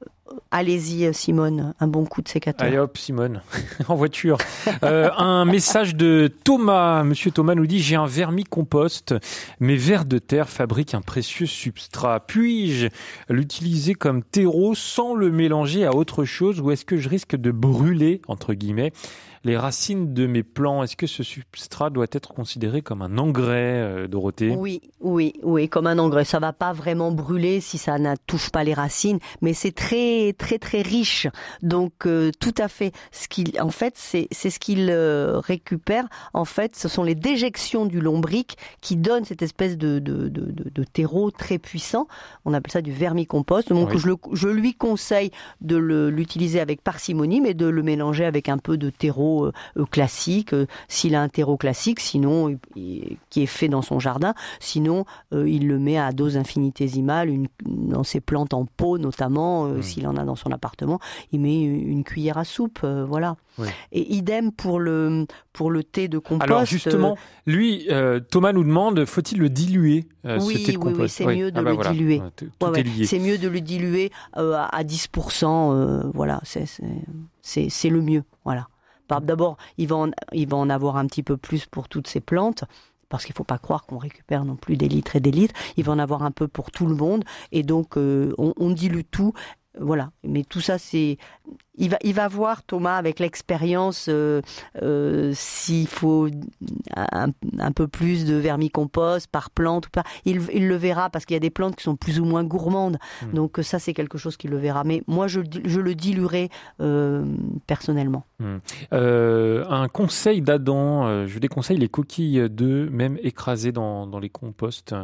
allez-y Simone, un bon coup de sécateur. Allez hop Simone, en voiture. Euh, un message de Thomas. Monsieur Thomas nous dit: j'ai un vermicompost, mes vers de terre fabriquent un précieux substrat. Puis-je l'utiliser comme terreau sans le mélanger à autre chose, ou est-ce que je risque de brûler, entre guillemets, les racines de mes plants? Est-ce que ce substrat doit être considéré comme un engrais, euh, Dorothée? Oui, oui, oui, comme un engrais. Ça va pas vraiment brûler si ça ne touche pas les racines, mais c'est très, très, très riche. Donc, euh, tout à fait. Ce qu'il, en fait, c'est, c'est ce qu'il euh, récupère. En fait, ce sont les déjections du lombric qui donnent cette espèce de, de, de, de, de terreau très puissant. On appelle ça du vermicompost. Donc, oui. je, le, je lui conseille de le, l'utiliser avec parcimonie, mais de le mélanger avec un peu de terreau Euh, classique, euh, s'il a un terreau classique, sinon il, qui est fait dans son jardin, sinon euh, il le met à dose infinitésimale, une, dans ses plantes en pot notamment, euh, mmh. s'il en a dans son appartement, il met une cuillère à soupe, euh, voilà. Oui. Et idem pour le pour le thé de compost. Alors justement, lui, euh, Thomas nous demande, faut-il le diluer euh, oui, ce thé de compost? Oui, oui, c'est oui. mieux de ah bah le voilà. diluer. Tout ouais, est ouais. lié. C'est mieux de le diluer euh, à dix pour cent, euh, voilà, c'est, c'est c'est c'est le mieux, voilà. D'abord, il va, en, il va en avoir un petit peu plus pour toutes ces plantes, parce qu'il ne faut pas croire qu'on récupère non plus des litres et des litres. Il va en avoir un peu pour tout le monde, et donc euh, on, on dilue tout. Voilà, mais tout ça, c'est... Il va, il va voir, Thomas, avec l'expérience, euh, euh, s'il faut un, un peu plus de vermicompost par plante ou pas. Il, il le verra, parce qu'il y a des plantes qui sont plus ou moins gourmandes. Mmh. Donc ça, c'est quelque chose qu'il le verra. Mais moi, je, je le diluerai euh, personnellement. Mmh. Euh, un conseil d'Adam, euh, je déconseille les coquilles d'œufs, même écrasées dans, dans les composts.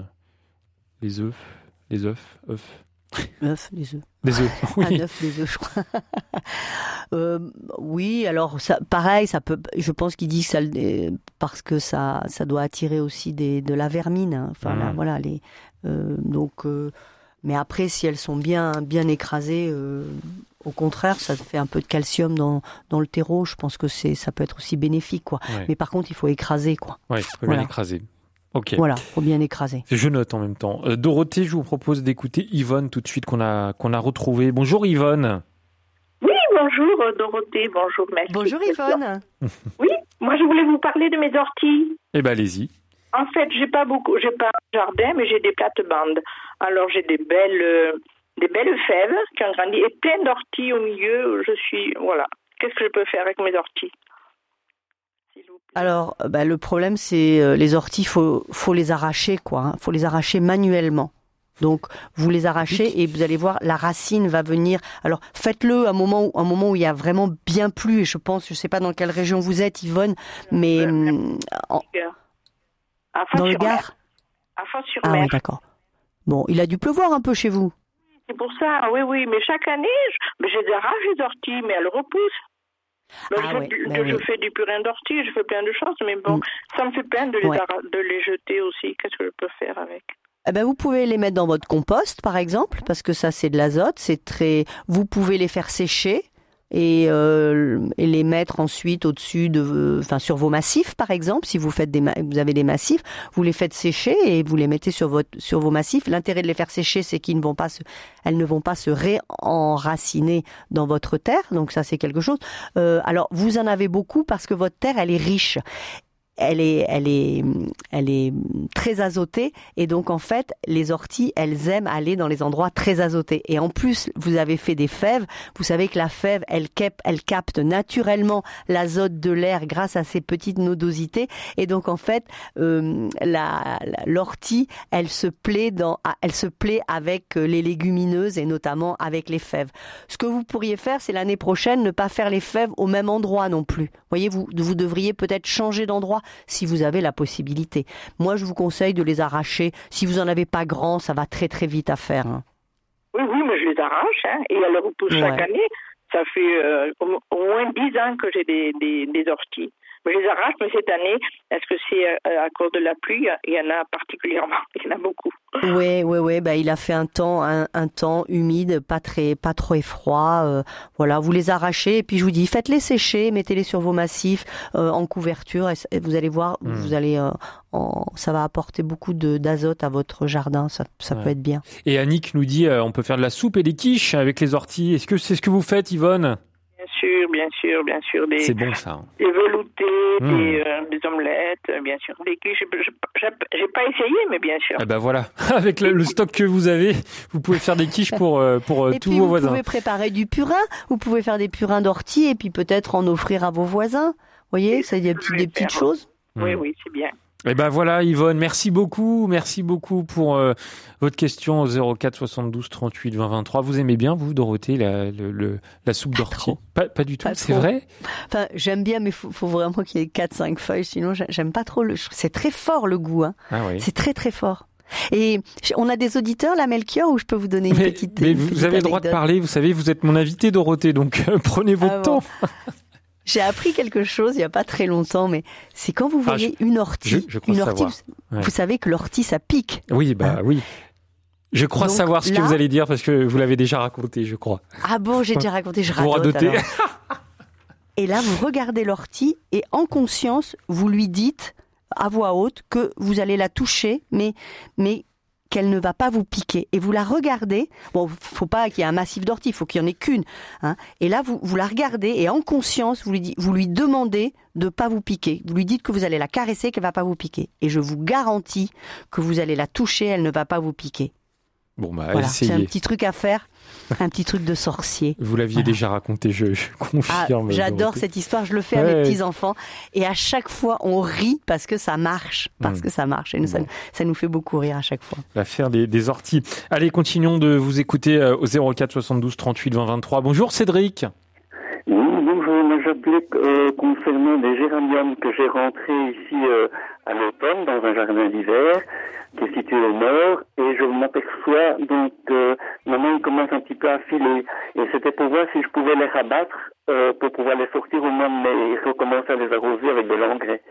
Les œufs, les œufs, œufs. Œufs, les œufs. Les œufs, oui. Un œuf, les œufs, je crois. euh, oui, alors ça, pareil, ça peut. Je pense qu'il dit que ça, parce que ça, ça doit attirer aussi des, de la vermine. Hein. Enfin, mmh. là, voilà, les. Euh, donc, euh, mais après, si elles sont bien, bien écrasées, euh, au contraire, ça fait un peu de calcium dans, dans le terreau. Je pense que c'est, ça peut être aussi bénéfique, quoi. Ouais. Mais par contre, il faut écraser, quoi. Oui, il faut bien voilà. écraser. Ok. Voilà, faut bien écraser. Je note en même temps. Euh, Dorothée, je vous propose d'écouter Yvonne tout de suite qu'on a qu'on a retrouvée. Bonjour Yvonne. Oui, bonjour Dorothée, bonjour merci. Bonjour Yvonne. Oui, moi je voulais vous parler de mes orties. Eh ben allez-y. En fait, j'ai pas beaucoup, j'ai pas un jardin, mais j'ai des plates-bandes. Alors j'ai des belles, euh, des belles fèves qui ont grandi et plein d'orties au milieu. Je suis, voilà. Qu'est-ce que je peux faire avec mes orties? Alors, bah, le problème, c'est euh, les orties, faut faut les arracher, quoi. Hein. Faut les arracher manuellement. Donc, vous les arrachez et vous allez voir, la racine va venir. Alors, faites-le à un moment où, un moment où il y a vraiment bien plu. Et je pense, je sais pas dans quelle région vous êtes, Yvonne, mais euh, en, dans le Gard. À Fos-sur-Mer. Ah oui, d'accord. Bon, il a dû pleuvoir un peu chez vous. C'est pour ça, oui, oui. Mais chaque année, je, je les arrache les orties, mais elles repoussent. Ben, ah je, ouais, fais, ben je oui. fais du purin d'ortie, je fais plein de choses, mais bon, mm. ça me fait peine de les, ouais. ara- de les jeter aussi. Qu'est-ce que je peux faire avec? Eh ben, vous pouvez les mettre dans votre compost, par exemple, parce que ça, c'est de l'azote. C'est très. Vous pouvez les faire sécher et, euh, et les mettre ensuite au-dessus de, enfin, sur vos massifs, par exemple. Si vous faites des, vous avez des massifs, vous les faites sécher et vous les mettez sur votre, sur vos massifs. L'intérêt de les faire sécher, c'est qu'ils ne vont pas se, elles ne vont pas se réenraciner dans votre terre. Donc ça, c'est quelque chose. Euh, alors, vous en avez beaucoup parce que votre terre, elle est riche. elle est, elle est, elle est très azotée et donc en fait, les orties, elles aiment aller dans les endroits très azotés. Et en plus, vous avez fait des fèves. Vous savez que la fève, elle, cap- elle capte naturellement l'azote de l'air grâce à ses petites nodosités. Et donc en fait, euh, la, la, l'ortie, elle se plaît dans, elle se plaît avec les légumineuses et notamment avec les fèves. Ce que vous pourriez faire, c'est l'année prochaine ne pas faire les fèves au même endroit non plus. Voyez, vous, vous devriez peut-être changer d'endroit si vous avez la possibilité. Moi, je vous conseille de les arracher. Si vous en avez pas grand, ça va très très vite à faire. Hein. Oui, oui, mais je les arrache, hein, et elles repoussent ouais. chaque année. Ça fait euh, au, au moins dix ans que j'ai des, des, des orties. Mais je les arrache, mais cette année, est-ce que c'est euh, à cause de la pluie? Il y en a particulièrement, il y en a beaucoup. Oui, oui, oui. Bah, il a fait un temps, un, un temps humide, pas très, pas trop froid. Euh, voilà, vous les arrachez et puis je vous dis, faites-les sécher, mettez-les sur vos massifs euh, en couverture. Et, et vous allez voir, mmh. vous allez, euh, en, ça va apporter beaucoup de, d'azote à votre jardin. Ça, ça ouais. peut être bien. Et Annick nous dit, euh, on peut faire de la soupe et des quiches avec les orties. Est-ce que c'est ce que vous faites, Yvonne? Bien sûr, bien sûr, bien sûr. Des, c'est bon ça. Des veloutés, mmh. des, euh, des omelettes, bien sûr. Des quiches, j'ai, j'ai pas essayé, mais bien sûr. Eh ben voilà, avec le, le stock que vous avez, vous pouvez faire des quiches pour, pour et tous puis vos vous voisins. Vous pouvez préparer du purin, vous pouvez faire des purins d'ortie et puis peut-être en offrir à vos voisins. Vous voyez, ça, il y a des petites choses. Oui, mmh. oui, c'est bien. Eh ben voilà, Yvonne, merci beaucoup, merci beaucoup pour euh, votre question au zéro quatre soixante-douze trente-huit vingt vingt-trois. Vous aimez bien, vous, Dorothée, la, le, le, la soupe pas d'ortie? Trop. Pas, pas du tout, pas c'est trop. vrai? Enfin, j'aime bien, mais faut, faut vraiment qu'il y ait quatre cinq feuilles, sinon j'aime pas trop. Le, c'est très fort le goût, hein. Ah oui. C'est très très fort. Et on a des auditeurs, la Melchior, où je peux vous donner une mais, petite. Mais une vous petite avez le droit de parler, vous savez, vous êtes mon invité, Dorothée, donc euh, prenez votre ah, temps. Bon. J'ai appris quelque chose il n'y a pas très longtemps, mais c'est quand vous voyez ah, je, une ortie, je, je une ortie, ouais. vous savez que l'ortie, ça pique. Oui, bah hein oui. Je crois donc, savoir ce là, que vous allez dire parce que vous l'avez déjà raconté, je crois. Ah bon, j'ai déjà raconté, je vous radote alors. Et là, vous regardez l'ortie et en conscience, vous lui dites à voix haute que vous allez la toucher, mais, mais qu'elle ne va pas vous piquer. Et vous la regardez. Bon, faut pas qu'il y ait un massif d'ortie, il faut qu'il y en ait qu'une. Hein. Et là, vous, vous la regardez et en conscience, vous lui, vous lui demandez de pas vous piquer. Vous lui dites que vous allez la caresser, qu'elle va pas vous piquer. Et je vous garantis que vous allez la toucher, elle ne va pas vous piquer. Bon, bah, voilà, essayez. C'est un petit truc à faire, un petit truc de sorcier. Vous l'aviez voilà. déjà raconté, je, je confirme. Ah, j'adore Dorothée. Cette histoire, je le fais ouais. à mes petits-enfants. Et à chaque fois, on rit parce que ça marche. Parce mmh. que ça marche. Et nous, bon. ça, ça nous fait beaucoup rire à chaque fois. L'affaire des, des orties. Allez, continuons de vous écouter au zéro quatre soixante-douze trente-huit vingt vingt-trois. Bonjour Cédric. Oui, bonjour. Moi, j'appelais euh, concernant des géraniums que j'ai rentrés ici euh, à l'automne dans un jardin d'hiver qui est situé au nord, et je m'aperçois donc que maintenant ils commencent un petit peu à filer, et c'était pour voir si je pouvais les rabattre euh, pour pouvoir les sortir au mois de mai et recommencer à les arroser avec de l'engrais.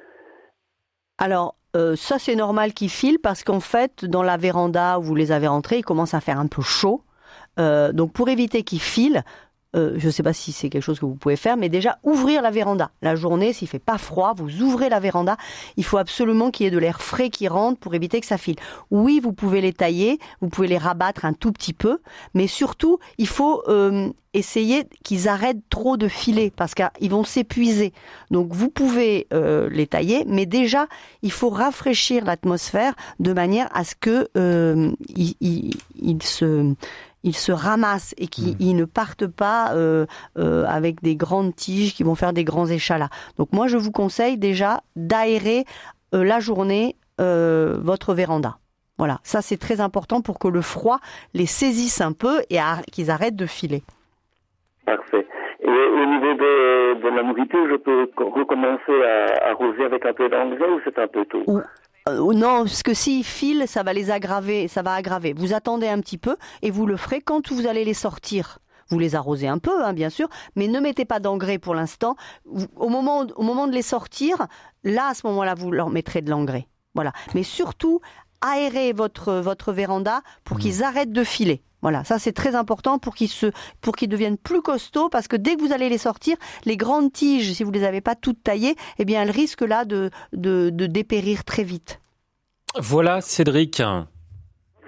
Alors euh, ça c'est normal qu'ils filent parce qu'en fait dans la véranda où vous les avez rentrés, il commence à faire un peu chaud, euh, donc pour éviter qu'ils filent, Euh, je ne sais pas si c'est quelque chose que vous pouvez faire, mais déjà ouvrir la véranda. La journée, s'il fait pas froid, vous ouvrez la véranda. Il faut absolument qu'il y ait de l'air frais qui rentre pour éviter que ça file. Oui, vous pouvez les tailler, vous pouvez les rabattre un tout petit peu, mais surtout, il faut euh, essayer qu'ils arrêtent trop de filer parce qu'ils vont s'épuiser. Donc vous pouvez euh, les tailler, mais déjà, il faut rafraîchir l'atmosphère de manière à ce que euh, il, il, il se ils se ramassent et qu'ils mmh. ne partent pas euh, euh, avec des grandes tiges qui vont faire des grands échalas. Donc moi, je vous conseille déjà d'aérer euh, la journée euh, votre véranda. Voilà, ça c'est très important pour que le froid les saisisse un peu et à, qu'ils arrêtent de filer. Parfait. Et au niveau de, de la nourriture, je peux recommencer à arroser avec un peu d'engrais ou c'est un peu tôt ? Ou... Euh, non, parce que s'ils filent, ça va les aggraver, ça va aggraver. Vous attendez un petit peu et vous le ferez quand vous allez les sortir. Vous les arrosez un peu, hein, bien sûr, mais ne mettez pas d'engrais pour l'instant. Vous, au moment, au moment de les sortir, là, à ce moment-là, vous leur mettrez de l'engrais. Voilà. Mais surtout, aérez votre, votre véranda pour mmh. qu'ils arrêtent de filer. Voilà, ça c'est très important pour qu'ils se, pour qu'ils deviennent plus costauds, parce que dès que vous allez les sortir, les grandes tiges, si vous les avez pas toutes taillées, eh bien elles risquent là de, de, de dépérir très vite. Voilà, Cédric.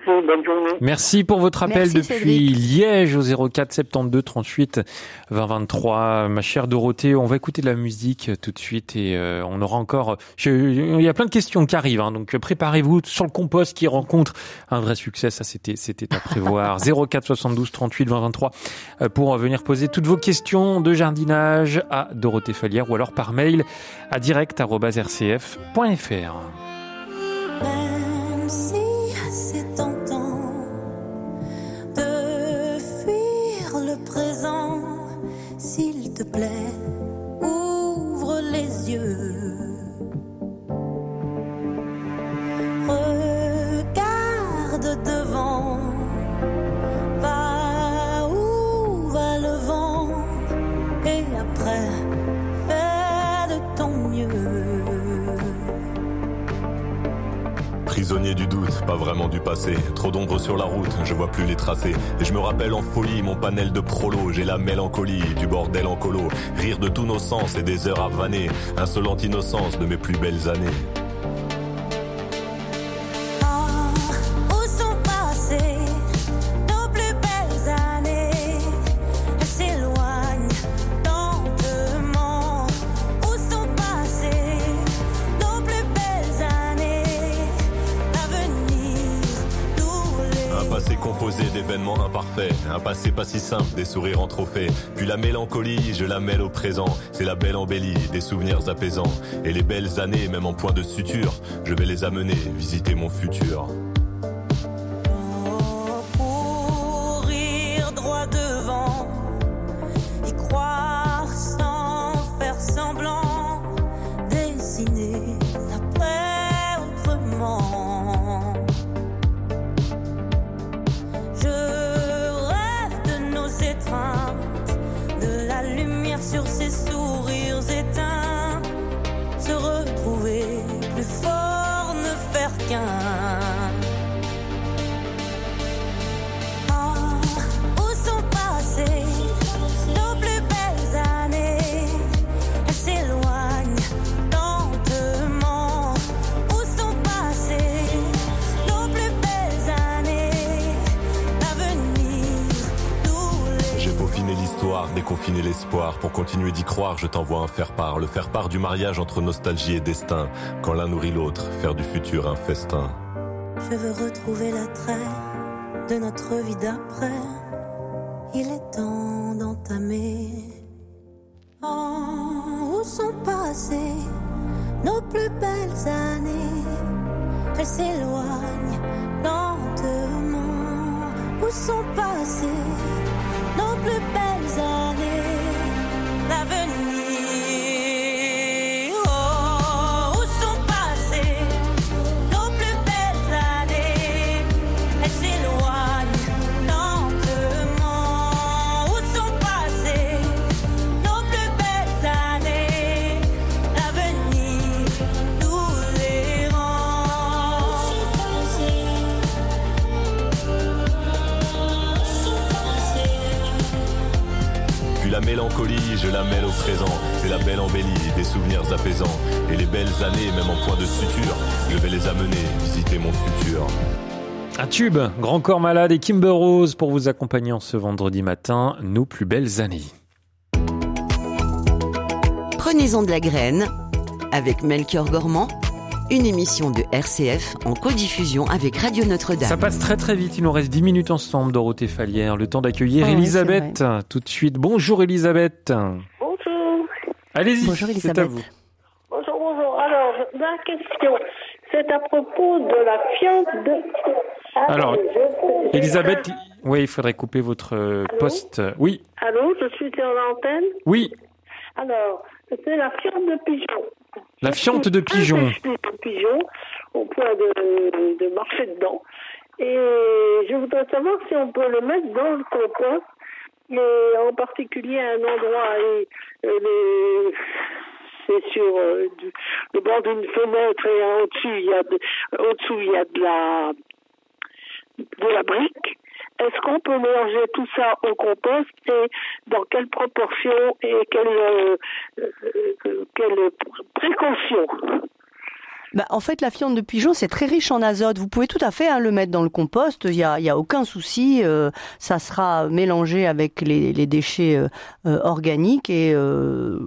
bonne journée. Merci pour votre appel Merci, depuis Cédric. Liège au zéro quatre soixante-douze trente-huit vingt vingt-trois. Ma chère Dorothée, on va écouter de la musique tout de suite et euh, on aura encore... Je, il y a plein de questions qui arrivent, hein, donc préparez-vous sur le compost qui rencontre un vrai succès. Ça, c'était, c'était à prévoir. zéro quatre soixante-douze trente-huit vingt vingt-trois euh, pour venir poser toutes vos questions de jardinage à Dorothée Fallière ou alors par mail à direct arobase r c f point f r. Même si c'est tentant de fuir le présent, s'il te plaît, ouvre les yeux. Regarde devant, va où va le vent, et après, fais de ton mieux. Prisonnier du doute, pas vraiment du passé. Trop d'ombre sur la route, je vois plus les tracés. Et je me rappelle en folie mon panel de prolo. J'ai la mélancolie du bordel en colo. Rire de tous nos sens et des heures à vanner. Insolente innocence de mes plus belles années. D'événements imparfaits, un passé pas si simple, des sourires en trophée. Puis la mélancolie, je la mêle au présent. C'est la belle embellie, des souvenirs apaisants. Et les belles années, même en point de suture, je vais les amener visiter mon futur. Courir droit devant, y croire sans faire semblant, dessiner l'après autrement. De la lumière sur ses sourires éteints, se retrouver plus fort, ne faire qu'un. Ah, où sont passées nos plus belles années? Elles s'éloignent lentement. Où sont passées nos plus belles années? L'avenir. J'ai peaufiné l'histoire, déconfiné l'espoir. Pour continuer d'y croire, je t'envoie un faire-part. Le faire-part du mariage entre nostalgie et destin. Quand l'un nourrit l'autre, faire du futur un festin. Je veux retrouver l'attrait de notre vie d'après. Il est temps d'entamer. Oh, où sont passées nos plus belles années? Elles s'éloignent lentement. Où sont passées nos plus belles années, l'avenir. Oh, où sont passées nos plus belles années? Elles s'éloignent lentement. Où sont passées nos plus belles années? L'avenir nous les rend. Puis la mélancolie, je la mêle au présent. C'est la belle embellie, des souvenirs apaisants. Et les belles années, même en point de suture, je vais les amener visiter mon futur. Un tube, Grand Corps Malade et Kimber Rose pour vous accompagner en ce vendredi matin, nos plus belles années. Prenez-en de la graine avec Melchior Gormand, une émission de R C F en codiffusion avec Radio Notre-Dame. Ça passe très très vite, il nous reste dix minutes ensemble, Dorothée Fallière. Le temps d'accueillir Oh, Elisabeth tout de suite. Bonjour Elisabeth. Bonjour. Allez-y, Bonjour, c'est Elisabeth. à vous. Bonjour, bonjour. Alors, ma question, c'est à propos de la fiente de... Ah, Alors, je... Elisabeth, oui, il faudrait couper votre euh, poste. Oui, Allô, je suis sur l'antenne. oui, Alors, c'est la fiente de pigeon. la fiente de pigeon. Un pigeon au point de, de marcher dedans. Et je voudrais savoir si on peut le mettre dans le compost, et en particulier à un endroit, et, et les, c'est sur euh, du, le bord d'une fenêtre, et en au-dessus il y a de, au-dessous il y a de la de la brique. Est-ce qu'on peut mélanger tout ça au compost, et dans quelle proportion et quelle, euh, euh, quelle précaution? Bah, en fait, la fiente de pigeon, c'est très riche en azote. Vous pouvez tout à fait hein, le mettre dans le compost. Il y a, il y a aucun souci. Euh, ça sera mélangé avec les, les déchets euh, euh, organiques et euh,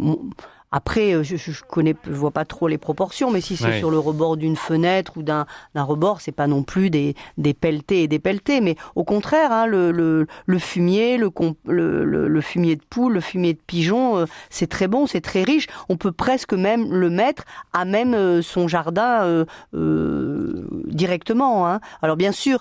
après, je, je connais, je vois pas trop les proportions, mais si c'est ouais. sur le rebord d'une fenêtre ou d'un, d'un rebord, c'est pas non plus des, des pelletés et des pelletés, mais au contraire, hein, le, le, le fumier, le, le, le, le fumier de poule, le fumier de pigeon, euh, c'est très bon, c'est très riche. On peut presque même le mettre à même euh, son jardin euh, euh, directement. Hein. Alors bien sûr,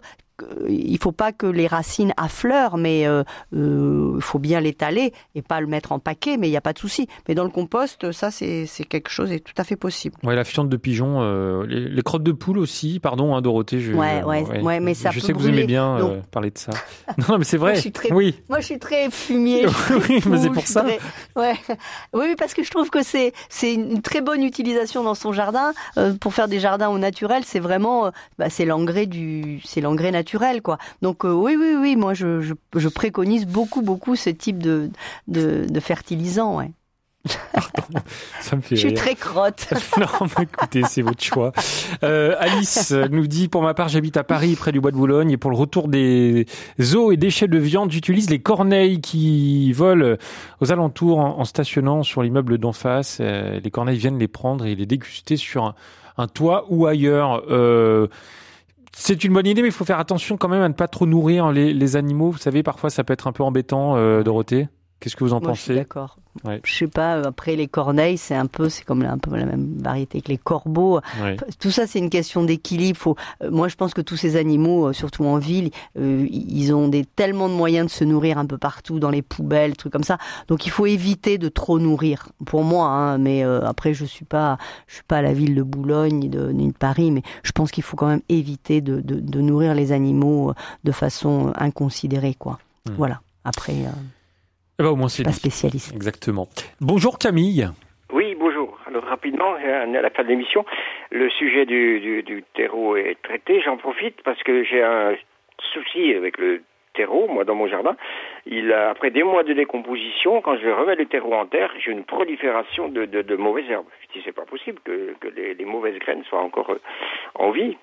il faut pas que les racines affleurent, mais il euh, euh, faut bien l'étaler et pas le mettre en paquet, mais il n'y a pas de souci. Mais dans le compost, ça, c'est, c'est quelque chose qui est tout à fait possible. Ouais, la fiente de pigeon, euh, les, les crottes de poule aussi, pardon, hein, Dorothée. Je, ouais, ouais, ouais, ouais, mais ça je peut sais que brûler, vous aimez bien donc... euh, parler de ça. Non, mais c'est vrai. Moi, je suis très, oui. Moi, je suis très fumier. oui, mais c'est pour ça. Très... Ouais. Oui, parce que je trouve que c'est, c'est une très bonne utilisation dans son jardin. Euh, pour faire des jardins au naturel, c'est vraiment, euh, bah, c'est l'engrais du, c'est l'engrais naturel, quoi. Donc euh, oui, oui, oui, moi je, je, je préconise beaucoup, beaucoup ce type de, de, de fertilisant, ouais. Pardon, ça me fait Je suis rire. très crotte. Non, mais écoutez, c'est votre choix. Euh, Alice nous dit, pour ma part, j'habite à Paris, près du bois de Boulogne, et pour le retour des os et déchets de viande, j'utilise les corneilles qui volent aux alentours en, en stationnant sur l'immeuble d'en face. Euh, les corneilles viennent les prendre et les déguster sur un, un toit ou ailleurs. Euh, C'est une bonne idée, mais il faut faire attention quand même à ne pas trop nourrir les, les animaux. Vous savez, parfois, ça peut être un peu embêtant, euh, Dorothée. Qu'est-ce que vous en Moi, pensez ? Je suis d'accord. Ouais. Je sais pas. Après, les corneilles, c'est un peu, c'est comme un peu la même variété que les corbeaux. Ouais. Tout ça, c'est une question d'équilibre. Faut, euh, moi, je pense que tous ces animaux, euh, surtout en ville, euh, ils ont des tellement de moyens de se nourrir un peu partout, dans les poubelles, trucs comme ça. Donc, il faut éviter de trop nourrir. Pour moi, hein, mais euh, après, je suis pas, je suis pas à la ville de Boulogne ni de, ni de Paris, mais je pense qu'il faut quand même éviter de, de, de nourrir les animaux de façon inconsidérée, quoi. Mmh. Voilà. Après. Euh... Eh ben, au moins, c'est pas spécialiste. Exactement. Bonjour Camille. Oui, bonjour. Alors rapidement, à la fin de l'émission, le sujet du, du, du terreau est traité. J'en profite parce que j'ai un souci avec le terreau, moi, dans mon jardin. Il a, après des mois de décomposition, quand je remets le terreau en terre, j'ai une prolifération de, de, de mauvaises herbes. Je dis, c'est pas possible que, que les, les mauvaises graines soient encore euh, en vie.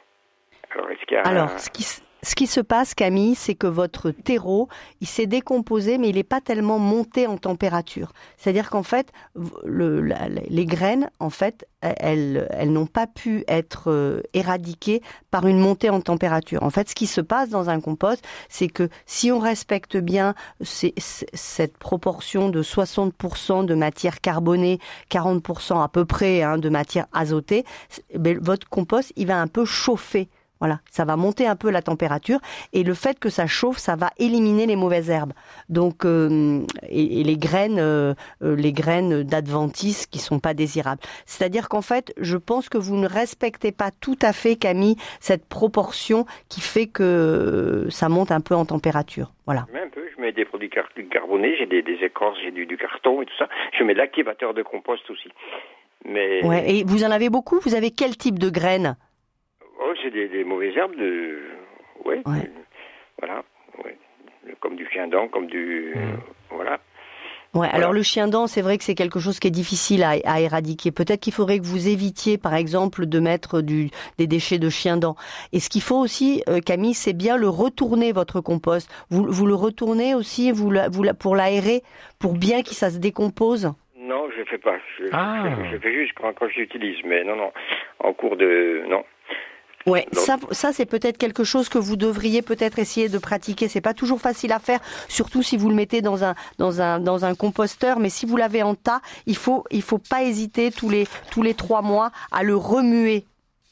Alors, est-ce qu'il y a... Alors, ce qui... Ce qui se passe, Camille, c'est que votre terreau, il s'est décomposé, mais il n'est pas tellement monté en température. C'est-à-dire qu'en fait, le, la, les graines, en fait, elles, elles n'ont pas pu être euh, éradiquées par une montée en température. En fait, ce qui se passe dans un compost, c'est que si on respecte bien ces, cette proportion de soixante pour cent de matière carbonée, quarante pour cent à peu près hein, de matière azotée, ben, votre compost, il va un peu chauffer. Voilà, ça va monter un peu la température et le fait que ça chauffe, ça va éliminer les mauvaises herbes. Donc euh, et, et les graines, euh, les graines d'adventice qui sont pas désirables. C'est-à-dire qu'en fait, je pense que vous ne respectez pas tout à fait, Camille, cette proportion qui fait que ça monte un peu en température. Voilà. Je mets un peu, je mets des produits car- carbonés, j'ai des, des écorces, j'ai du, du carton et tout ça. Je mets de l'activateur de compost aussi. Mais ouais. Et vous en avez beaucoup ? Vous avez quel type de graines ? Oh, c'est des, des mauvaises herbes de, ouais, ouais. De... voilà, ouais, comme du chien-dent, comme du, mmh. voilà. Ouais, voilà. Alors le chien-dent, c'est vrai que c'est quelque chose qui est difficile à, à éradiquer. Peut-être qu'il faudrait que vous évitiez, par exemple, de mettre du, des déchets de chien-dent. Et ce qu'il faut aussi, euh, Camille, c'est bien le retourner votre compost. Vous, vous le retournez aussi, vous, la, vous la, pour l'aérer, pour bien que ça se décompose. Non, je ne fais pas. Je, ah. je, je fais juste quand, quand je l'utilise, mais non, non, en cours de, non. Ouais, Donc, ça, ça c'est peut-être quelque chose que vous devriez peut-être essayer de pratiquer. C'est pas toujours facile à faire, surtout si vous le mettez dans un dans un dans un composteur. Mais si vous l'avez en tas, il faut il faut pas hésiter tous les tous les trois mois à le remuer.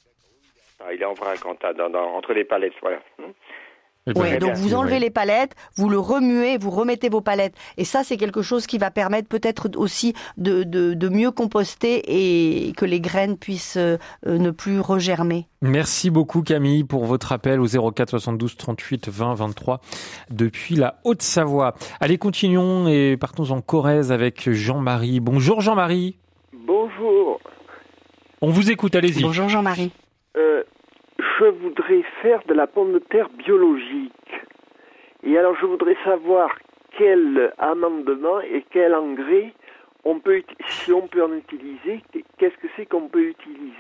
Ah, il est en vrac en tas, dans, dans, entre les palettes, voilà. Ouais, donc vous enlevez les palettes, vous le remuez, vous remettez vos palettes. Et ça, c'est quelque chose qui va permettre peut-être aussi de, de, de mieux composter et que les graines puissent euh, ne plus regermer. Merci beaucoup Camille pour votre appel au zéro quatre soixante-douze trente-huit vingt vingt-trois depuis la Haute-Savoie. Allez, continuons et partons en Corrèze avec Jean-Marie. Bonjour Jean-Marie. Bonjour. On vous écoute, allez-y. Bonjour Jean-Marie. Euh... Je voudrais faire de la pomme de terre biologique. Et alors, je voudrais savoir quel amendement et quel engrais on peut, si on peut en utiliser, qu'est-ce que c'est qu'on peut utiliser ?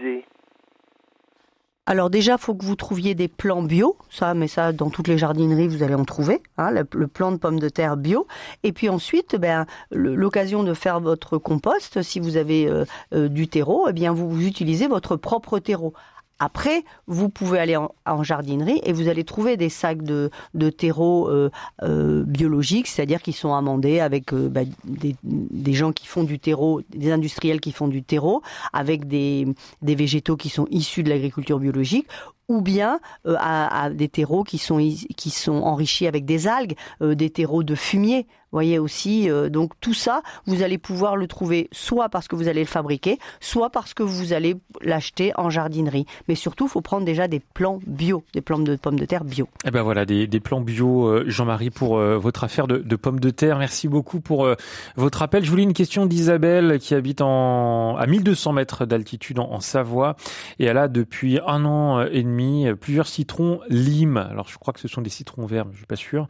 Alors déjà, il faut que vous trouviez des plants bio, ça, mais ça, dans toutes les jardineries, vous allez en trouver, hein, le, le plant de pommes de terre bio. Et puis ensuite, ben, le, l'occasion de faire votre compost, si vous avez euh, euh, du terreau, eh bien, vous, vous utilisez votre propre terreau. Après, vous pouvez aller en, en jardinerie et vous allez trouver des sacs de, de terreau euh, euh, biologiques, c'est-à-dire qui sont amendés avec euh, bah, des, des gens qui font du terreau, des industriels qui font du terreau, avec des, des végétaux qui sont issus de l'agriculture biologique, ou bien euh, à, à des terreaux qui sont, qui sont enrichis avec des algues, euh, des terreaux de fumier. Vous voyez aussi, euh, donc tout ça, vous allez pouvoir le trouver soit parce que vous allez le fabriquer, soit parce que vous allez l'acheter en jardinerie. Mais surtout, il faut prendre déjà des plants bio, des plants de pommes de terre bio. Eh ben voilà, des, des plants bio, euh, Jean-Marie, pour euh, votre affaire de, de pommes de terre. Merci beaucoup pour euh, votre appel. Je voulais une question d'Isabelle qui habite en, à mille deux cents mètres d'altitude en, en Savoie. Et elle a depuis un an et demi plusieurs citrons limes. Alors je crois que ce sont des citrons verts, mais je suis pas sûr.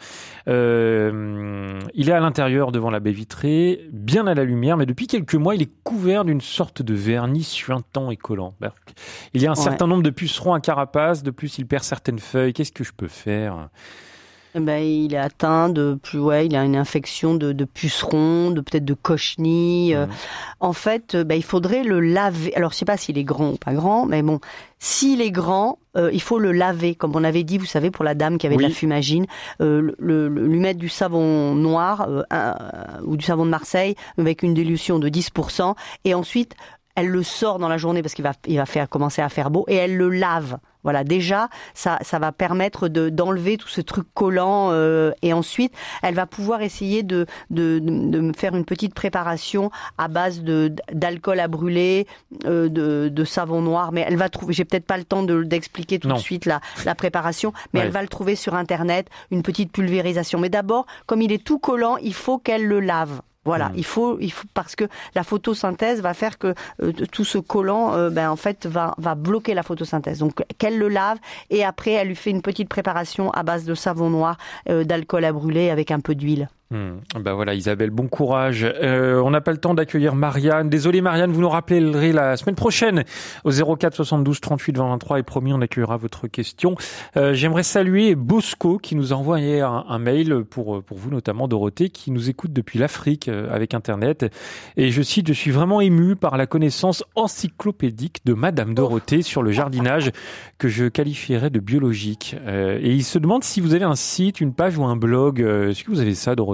Euh, il est à l'intérieur devant la baie vitrée, bien à la lumière, mais depuis quelques mois, il est couvert d'une sorte de vernis suintant et collant. Il y a un ouais. certain nombre de pucerons à carapace, de plus il perd certaines feuilles. Qu'est-ce que je peux faire ? Eh ben, il est atteint de plus, ouais, il a une infection de, de pucerons, de peut-être de cochenilles. Mmh. En fait, ben, il faudrait le laver. Alors, je sais pas s'il est grand ou pas grand, mais bon, s'il est grand, euh, il faut le laver, comme on avait dit, vous savez, pour la dame qui avait oui. de la fumagine, euh, le, le, lui mettre du savon noir euh, un, ou du savon de Marseille avec une dilution de dix pour cent, et ensuite elle le sort dans la journée parce qu'il va, il va faire commencer à faire beau, et elle le lave. Voilà, déjà, ça, ça va permettre de, d'enlever tout ce truc collant, euh, et ensuite, elle va pouvoir essayer de, de, de, de me faire une petite préparation à base de, d'alcool à brûler, euh, de, de savon noir, mais elle va trouver, j'ai peut-être pas le temps de, d'expliquer tout non. de suite la, la préparation, mais ouais. elle va le trouver sur Internet, une petite pulvérisation. Mais d'abord, comme il est tout collant, il faut qu'elle le lave. Voilà, mmh. il faut, il faut parce que la photosynthèse va faire que euh, tout ce collant, euh, ben en fait, va va bloquer la photosynthèse. Donc qu'elle le lave et après elle lui fait une petite préparation à base de savon noir, euh, d'alcool à brûler avec un peu d'huile. Mmh. Ben voilà, Isabelle, bon courage. Euh, on n'a pas le temps d'accueillir Marianne. Désolé Marianne, vous nous rappellerez la semaine prochaine au zéro quatre soixante-douze trente-huit vingt vingt-trois et promis, on accueillera votre question. Euh, j'aimerais saluer Bosco qui nous a envoyé un, un mail pour pour vous notamment Dorothée, qui nous écoute depuis l'Afrique euh, avec Internet. Et je cite, je suis vraiment ému par la connaissance encyclopédique de Madame Dorothée sur le jardinage que je qualifierais de biologique. Euh, et il se demande si vous avez un site, une page ou un blog. Euh, est-ce que vous avez ça, Dorothée ?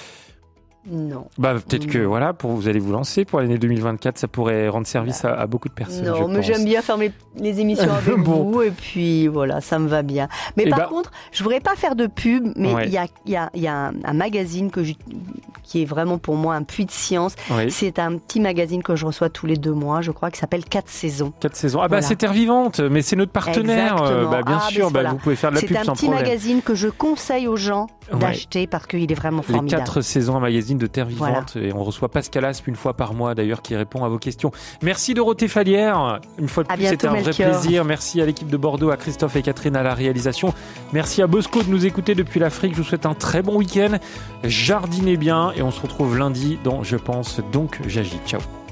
Non. Bah peut-être que voilà, pour vous allez vous lancer pour l'année deux mille vingt-quatre, ça pourrait rendre service à, à beaucoup de personnes. Non, mais pense. J'aime bien faire mes, les émissions avec bon. vous et puis voilà, ça me va bien. Mais et par bah... contre, je voudrais pas faire de pub, mais il ouais. y a il y a il y a un, un magazine que je, qui est vraiment pour moi un puits de science. Oui. C'est un petit magazine que je reçois tous les deux mois, je crois, qui s'appelle quatre saisons. quatre saisons. Ah bah voilà. C'est Terre Vivante, mais c'est notre partenaire. Euh, bah bien ah, sûr, bah, voilà. Vous pouvez faire de la c'est pub sans problème. C'est un petit magazine que je conseille aux gens d'acheter ouais. parce qu'il est vraiment formidable. Les quatre saisons, un magazine de Terre Vivante. Voilà. Et on reçoit Pascal Aspe une fois par mois d'ailleurs qui répond à vos questions. Merci Dorothée Fallière. Une fois de plus, c'était un vrai plaisir. Merci à l'équipe de Bordeaux, à Christophe et Catherine à la réalisation. Merci à Bosco de nous écouter depuis l'Afrique. Je vous souhaite un très bon week-end. Jardinez bien et on se retrouve lundi dans Je pense donc j'agis. Ciao.